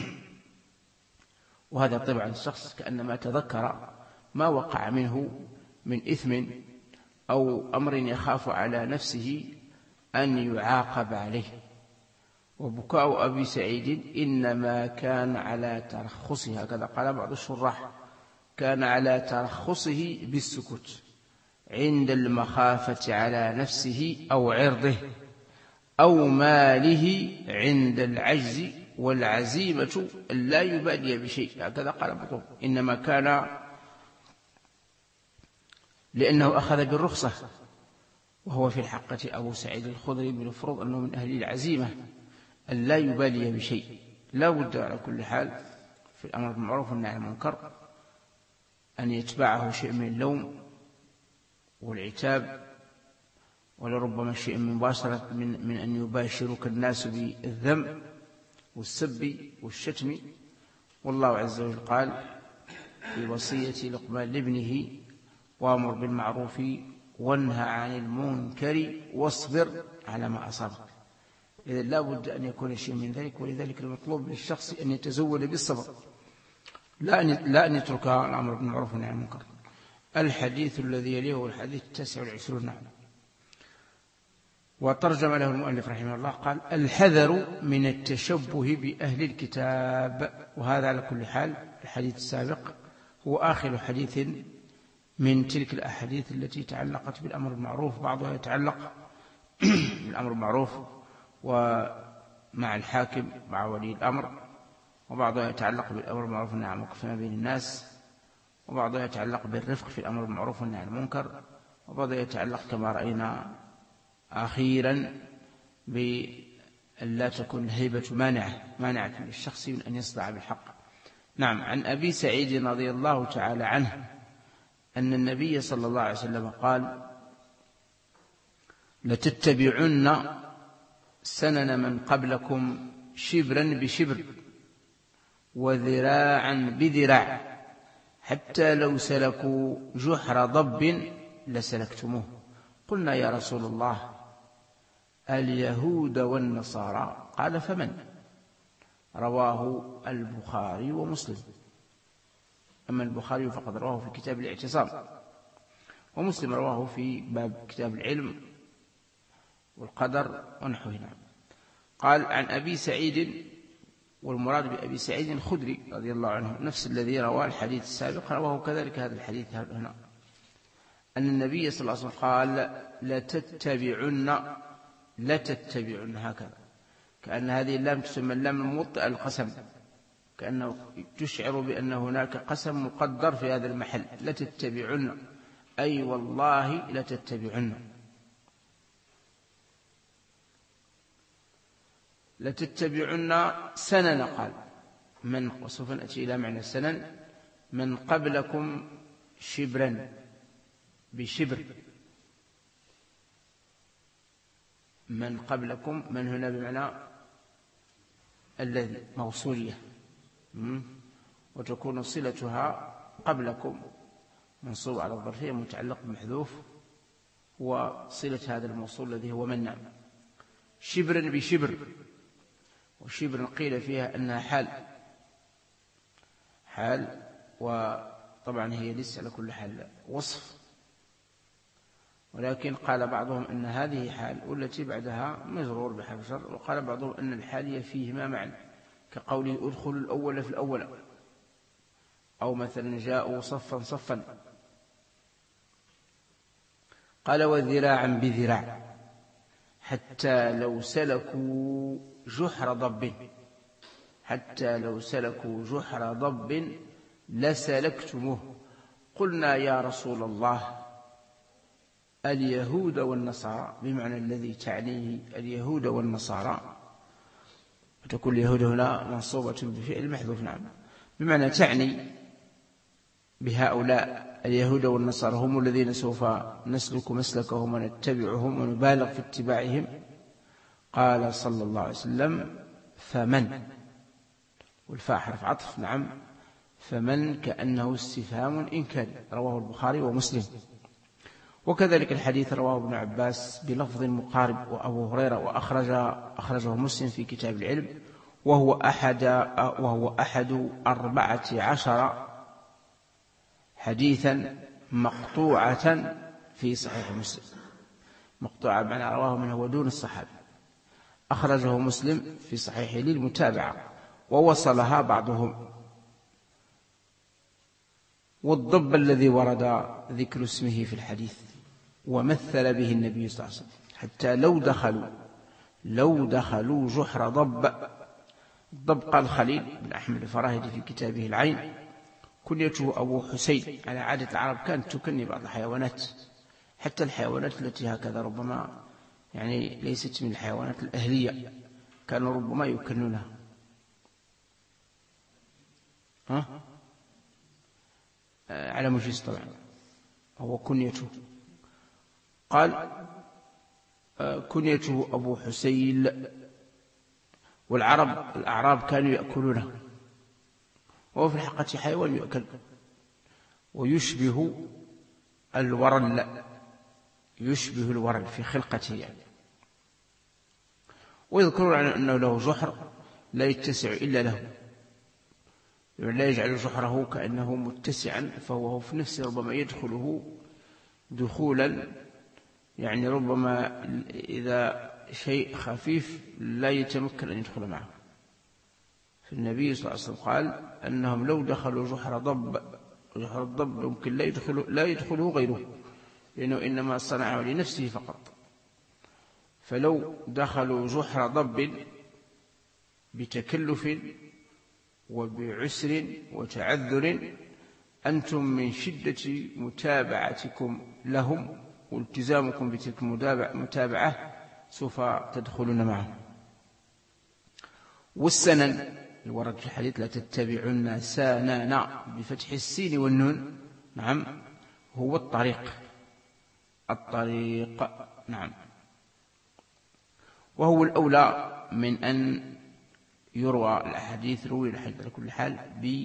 وهذا طبعا الشخص كأنما تذكر ما وقع منه من إثم أو أمر يخاف على نفسه أن يعاقب عليه. وبكاء أبي سعيد إنما كان على ترخصه، هكذا قال بعض الشراح، كان على ترخصه بالسكوت عند المخافة على نفسه أو عرضه أو ماله، عند العجز والعزيمة لا يبالي بشيء، هكذا قال بعضهم. إنما كان لأنه أخذ بالرخصة، وهو في الحقيقة أبو سعيد الخدري بالفروض أنه من أهل العزيمة أن لا يبالي بشيء. لا بد على كل حال في الأمر بالمعروف والنهي عن المنكر أن يتبعه شيء من اللوم والعتاب، ولربما شيء من مباشرة من أن يباشرك الناس بالذم والسب والشتم. والله عز وجل قال في وصية لقمان لابنه: وأمر بالمعروف وانهى عن المنكر واصبر على ما أصابك. إذن لا بد أن يكون شيء من ذلك، ولذلك المطلوب للشخص أن يتزود بالصبر، لا أن يترك الأمر بالمعروف والنهي عن المنكر. الحديث الذي يليه هو الحديث 29. نعم. وترجم له المؤلف رحمه الله قال: الحذر من التشبه بأهل الكتاب. وهذا على كل حال الحديث السابق هو آخر حديث من تلك الأحاديث التي تعلقت بالأمر بالمعروف. بعضها يتعلق بالأمر بالمعروف ومع الحاكم مع ولي الأمر، وبعضها يتعلق بالأمر بالمعروف والنهي عن المنكر فيما بين الناس، وبعضها يتعلق بالرفق في الأمر بالمعروف والنهي عن المنكر، وبعضها يتعلق كما رأينا أخيرا بأن لا تكون الهيبة مانعة للشخص من أن يصدع بالحق. نعم. عن أبي سعيد رضي الله تعالى عنه أن النبي صلى الله عليه وسلم قال: لتتبعن سنن من قبلكم شبرا بشبر وذراعا بذراع حتى لو سلكوا جحر ضب لسلكتموه. قلنا: يا رسول الله، اليهود والنصارى؟ قال: فمن؟ رواه البخاري ومسلم. أما البخاري فقد رواه في كتاب الاعتصام، ومسلم رواه في باب كتاب العلم والقدر ونحوه. قال: عن أبي سعيد، والمراد بأبي سعيد الخدري رضي الله عنه نفس الذي رواه الحديث السابق، رواه كذلك هذا الحديث هنا، أن النبي صلى الله عليه وسلم قال: لتتبعن، هكذا، كأن هذه اللام تسمى اللام الموطئة القسم، كأنه تشعر بأن هناك قسم مقدر في هذا المحل. لتتبعن أي والله لتتبعن. لتتبعن سنن، قال من، وسوف نأتي إلى معنى السنن، من قبلكم شبرا بشبر. من قبلكم، من هنا بمعنى الذي، موصولية، وتكون صلتها قبلكم منصوب على الظرفية متعلق بمحذوف، هو صلة هذا الموصول الذي هو من. شبرا بشبر، وشبر قيل فيها أنها حال، وطبعا هي ليس على كل حال وصف، ولكن قال بعضهم أن هذه حال والتي بعدها مجرور بحرف جر، وقال بعضهم أن الحال فيهما معنى، كقوله ادخلوا الأول في الأول، أو مثلا جاءوا صفا صفا. قال وذراعا بذراع حتى لو سلكوا جحر ضب، حتى لو سلكوا جحر ضب لسلكتموه. قلنا يا رسول الله اليهود والنصارى، بمعنى الذي تعنيه اليهود والنصارى، وتكون اليهود هنا منصوبة بفعل محذوف، نعم، بمعنى تعني بهؤلاء اليهود والنصارى هم الذين سوف نسلك مسلكهم ونتبعهم ونبالغ في اتباعهم. قال صلى الله عليه وسلم فمن، والفاء حرف عطف، نعم، فمن كأنه استفهام إنكاري. رواه البخاري ومسلم. وكذلك الحديث رواه ابن عباس بلفظ مقارب وأبو هريرة، وأخرجه مسلم في كتاب العلم، وهو أحد 14 حديثا مقطوعة في صحيح مسلم. مقطوعة بمعنى رواه منه ودون الصحابة، أخرجه مسلم في صحيحه للمتابعة، ووصلها بعضهم. والضب الذي ورد ذكر اسمه في الحديث ومثل به النبي صلى الله عليه وسلم، حتى لو دخلوا جحر ضب. الضب قال خليل بن أحمد الفراهيدي في كتابه العين كنيته أبو حسين، على عادة العرب كانت تكني بعض الحيوانات، حتى الحيوانات التي هكذا ربما يعني ليست من الحيوانات الأهلية كانوا ربما يكنونها. على مجلس طبعا هو كنيته. قال كنيته أبو حسين، والأعراب كانوا يأكلونه، وهو في الحقيقة حيوان يؤكل، ويشبه الورل، يشبه الورل في خلقته يعني. ويذكرون أنه له جحر لا يتسع إلا له، لا يجعل جحره كأنه متسعا، فهو في نفسه ربما يدخله دخولا يعني ربما إذا شيء خفيف لا يتمكن أن يدخل معه. فالنبي صلى الله عليه وسلم قال أنهم لو دخلوا جحر ضب، جحر الضب يمكن لا يدخله غيره، لأنه إنما صنعه لنفسه فقط. فلو دخلوا جحر ضب بتكلف وبعسر وتعذر، أنتم من شدة متابعتكم لهم والتزامكم بتلك المتابعة سوف تدخلون معهم. والسنن الورد في الحديث لا تتبعن سنن بفتح السين والنون، نعم، هو الطريق، نعم. وهو الأولى من أن يروى الحديث على كل حال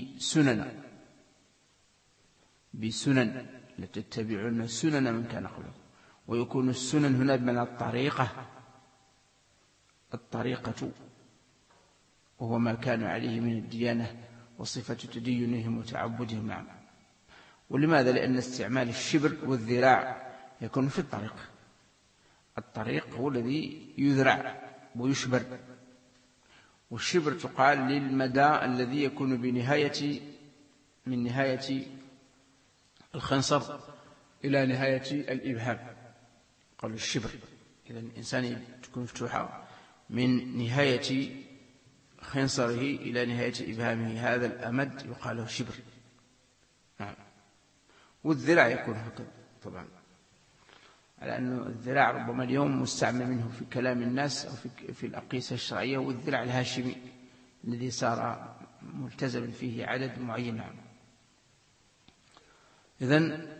بسنن لتتبعون سنن من كان قبلكم. ويكون السنن هنا بمعنى الطريقة، وهو ما كان عليه من الديانة وصفة تدينهم وتعبدهم، نعم. ولماذا؟ لأن استعمال الشبر والذراع يكون في الطريق هو الذي يذرع ويشبر، والشبر تقال للمدى الذي يكون من نهاية الخنصر إلى نهاية الإبهام، قالوا الشبر. إذا الإنسان تكون مفتوحة من نهاية خنصره إلى نهاية إبهامه، هذا الأمد يقال له شبر، نعم. والذراع يكون هكذا طبعا، على أن الذراع ربما اليوم مستعمل منه في كلام الناس أو في الأقيسة الشرعية، والذراع الهاشمي الذي صار ملتزم فيه عدد معين، نعم. إذن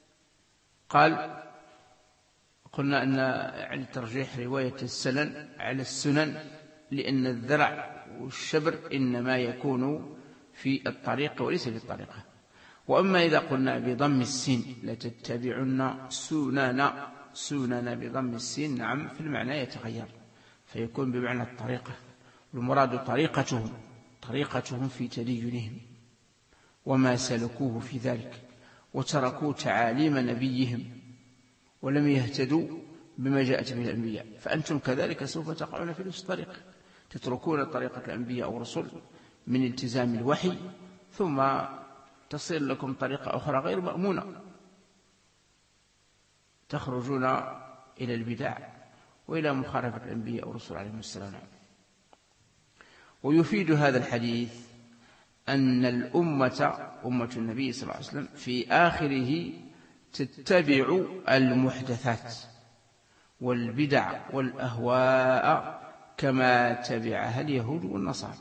قلنا أن على ترجيح رواية السنن على السنن، لأن الذرع والشبر إنما يكون في الطريق وليس في الطريقة. وأما إذا قلنا بضم السين لتتبعن سنن سنن بضم السين نعم في المعنى يتغير، فيكون بمعنى الطريقة، والمراد طريقتهم في تدينهم وما سلكوه في ذلك، وتركوا تعاليم نبيهم ولم يهتدوا بما جاءت به الأنبياء. فأنتم كذلك سوف تقعون في نفس الطريق، تتركون طريقة الأنبياء والرسل من التزام الوحي، ثم تصير لكم طريقة أخرى غير مأمونة، تخرجون إلى البدع وإلى مخالفة الأنبياء والرسل عليهم السلام. ويفيد هذا الحديث أن أمة النبي صلى الله عليه وسلم في آخره تتبع المحدثات والبدع والأهواء كما تبعها اليهود والنصارى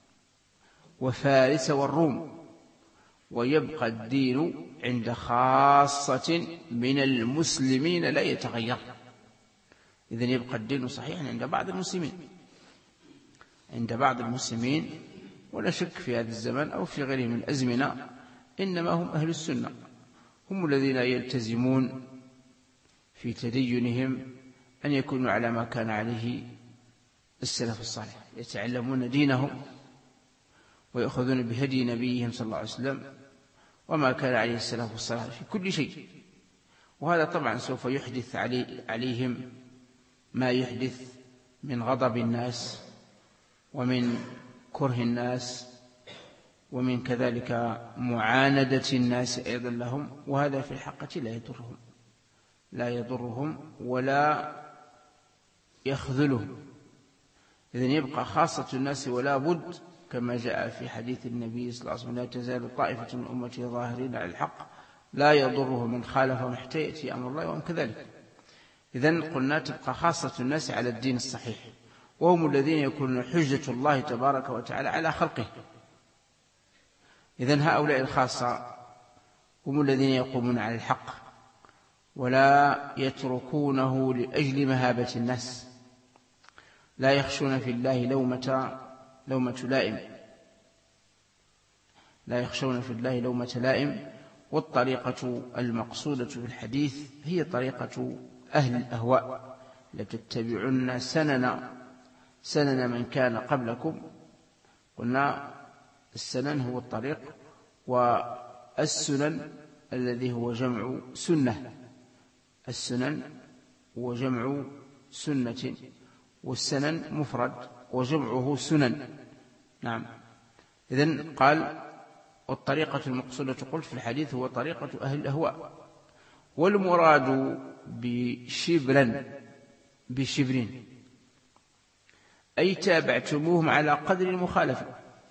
وفارس والروم، ويبقى الدين عند خاصة من المسلمين لا يتغير. إذن يبقى الدين صحيحا عند بعض المسلمين، ولا شك في هذا الزمان أو في غيره من الأزمنة إنما هم أهل السنة، هم الذين يلتزمون في تدينهم أن يكونوا على ما كان عليه السلف الصالح، يتعلمون دينهم ويأخذون بهدي نبيهم صلى الله عليه وسلم وما كان عليه السلف الصالح في كل شيء. وهذا طبعا سوف يحدث عليهم ما يحدث من غضب الناس ومن كره الناس ومن كذلك معاندة الناس أيضا لهم، وهذا في الحقيقة لا يضرهم ولا يخذلهم. إذن يبقى خاصة الناس، ولا بد كما جاء في حديث النبي صلى الله عليه وسلم: لا تزال طائفة من أمتي ظاهرين على الحق لا يضره من خالفهم حتى يأتي أمر الله وهم كذلك. إذن قلنا تبقى خاصة الناس على الدين الصحيح، وهم الذين يكونون حجة الله تبارك وتعالى على خلقه. إذن هؤلاء الخاصة هم الذين يقومون على الحق ولا يتركونه لأجل مهابة الناس، لا يخشون في الله لومة لائم. والطريقة المقصودة في الحديث هي طريقة أهل الأهواء، لتتبعن سنن من كان قبلكم. قلنا السنن هو الطريق، والسنن الذي هو جمع سنة، السنن هو جمع سنة، والسنن مفرد وجمعه سنن. نعم. إذن قال: والطريقة المقصودة قلت في الحديث هو طريقة أهل الأهواء، والمراد بشبر أي تابعتموهم على قدر المخالفة،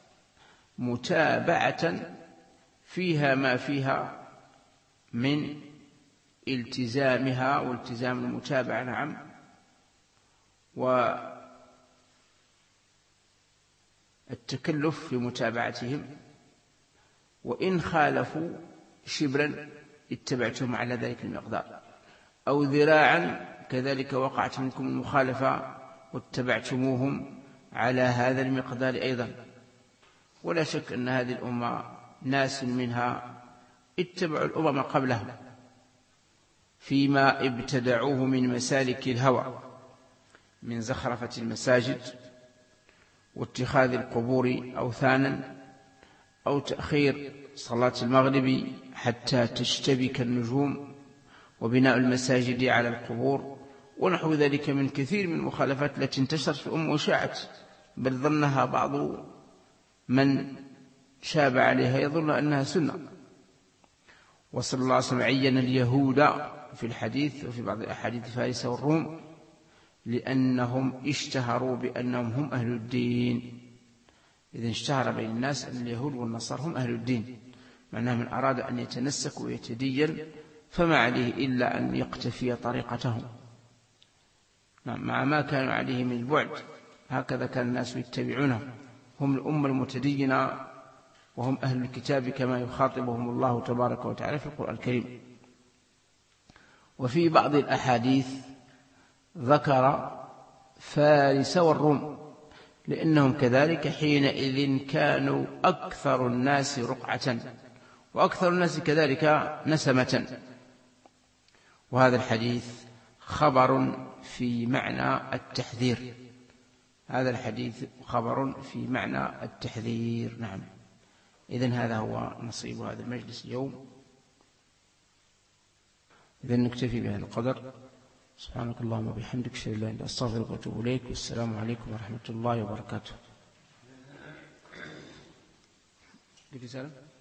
متابعة فيها ما فيها من التزامها والتزام المتابعة. نعم. والتكلف في متابعتهم، وإن خالفوا شبرا اتبعتهم على ذلك المقدار، أو ذراعا كذلك وقعت منكم المخالفة واتبعتموهم على هذا المقدار أيضا. ولا شك أن هذه الأمة ناس منها اتبعوا الأمم قبلهم فيما ابتدعوه من مسالك الهوى، من زخرفة المساجد واتخاذ القبور أوثانا، أو تأخير صلاة المغرب حتى تشتبك النجوم، وبناء المساجد على القبور، ونحو ذلك من كثير من المخالفات التي انتشرت في الأمة وشاعت، بل ظنها بعض من شاب عليها يظن أنها سنة. وصلى الله عليه وسلم عين اليهود في الحديث وفي بعض الأحاديث فارس والروم لأنهم اشتهروا بأنهم هم أهل الدين. إذن اشتهر بين الناس أن اليهود والنصارى هم أهل الدين، معناه من أراد أن يتنسك ويتدين فما عليه إلا أن يقتفي طريقتهم مع ما كانوا عليه من البعد. هكذا كان الناس يتبعونه، هم الأمة المتدينة وهم أهل الكتاب كما يخاطبهم الله تبارك وتعالى في القرآن الكريم. وفي بعض الأحاديث ذكر فارس والروم لأنهم كذلك حينئذ كانوا أكثر الناس رقعة وأكثر الناس كذلك نسمة. وهذا الحديث خبر في معنى التحذير. هذا الحديث خبر في معنى التحذير. نعم. إذن هذا هو نصيب هذا المجلس اليوم. إذن نكتفي بهذا القدر. سبحانك اللهم وبحمدك أشهد أن لا إله إلا أنت أستغفرك وأتوب إليك. والسلام عليكم ورحمة الله وبركاته. رسالة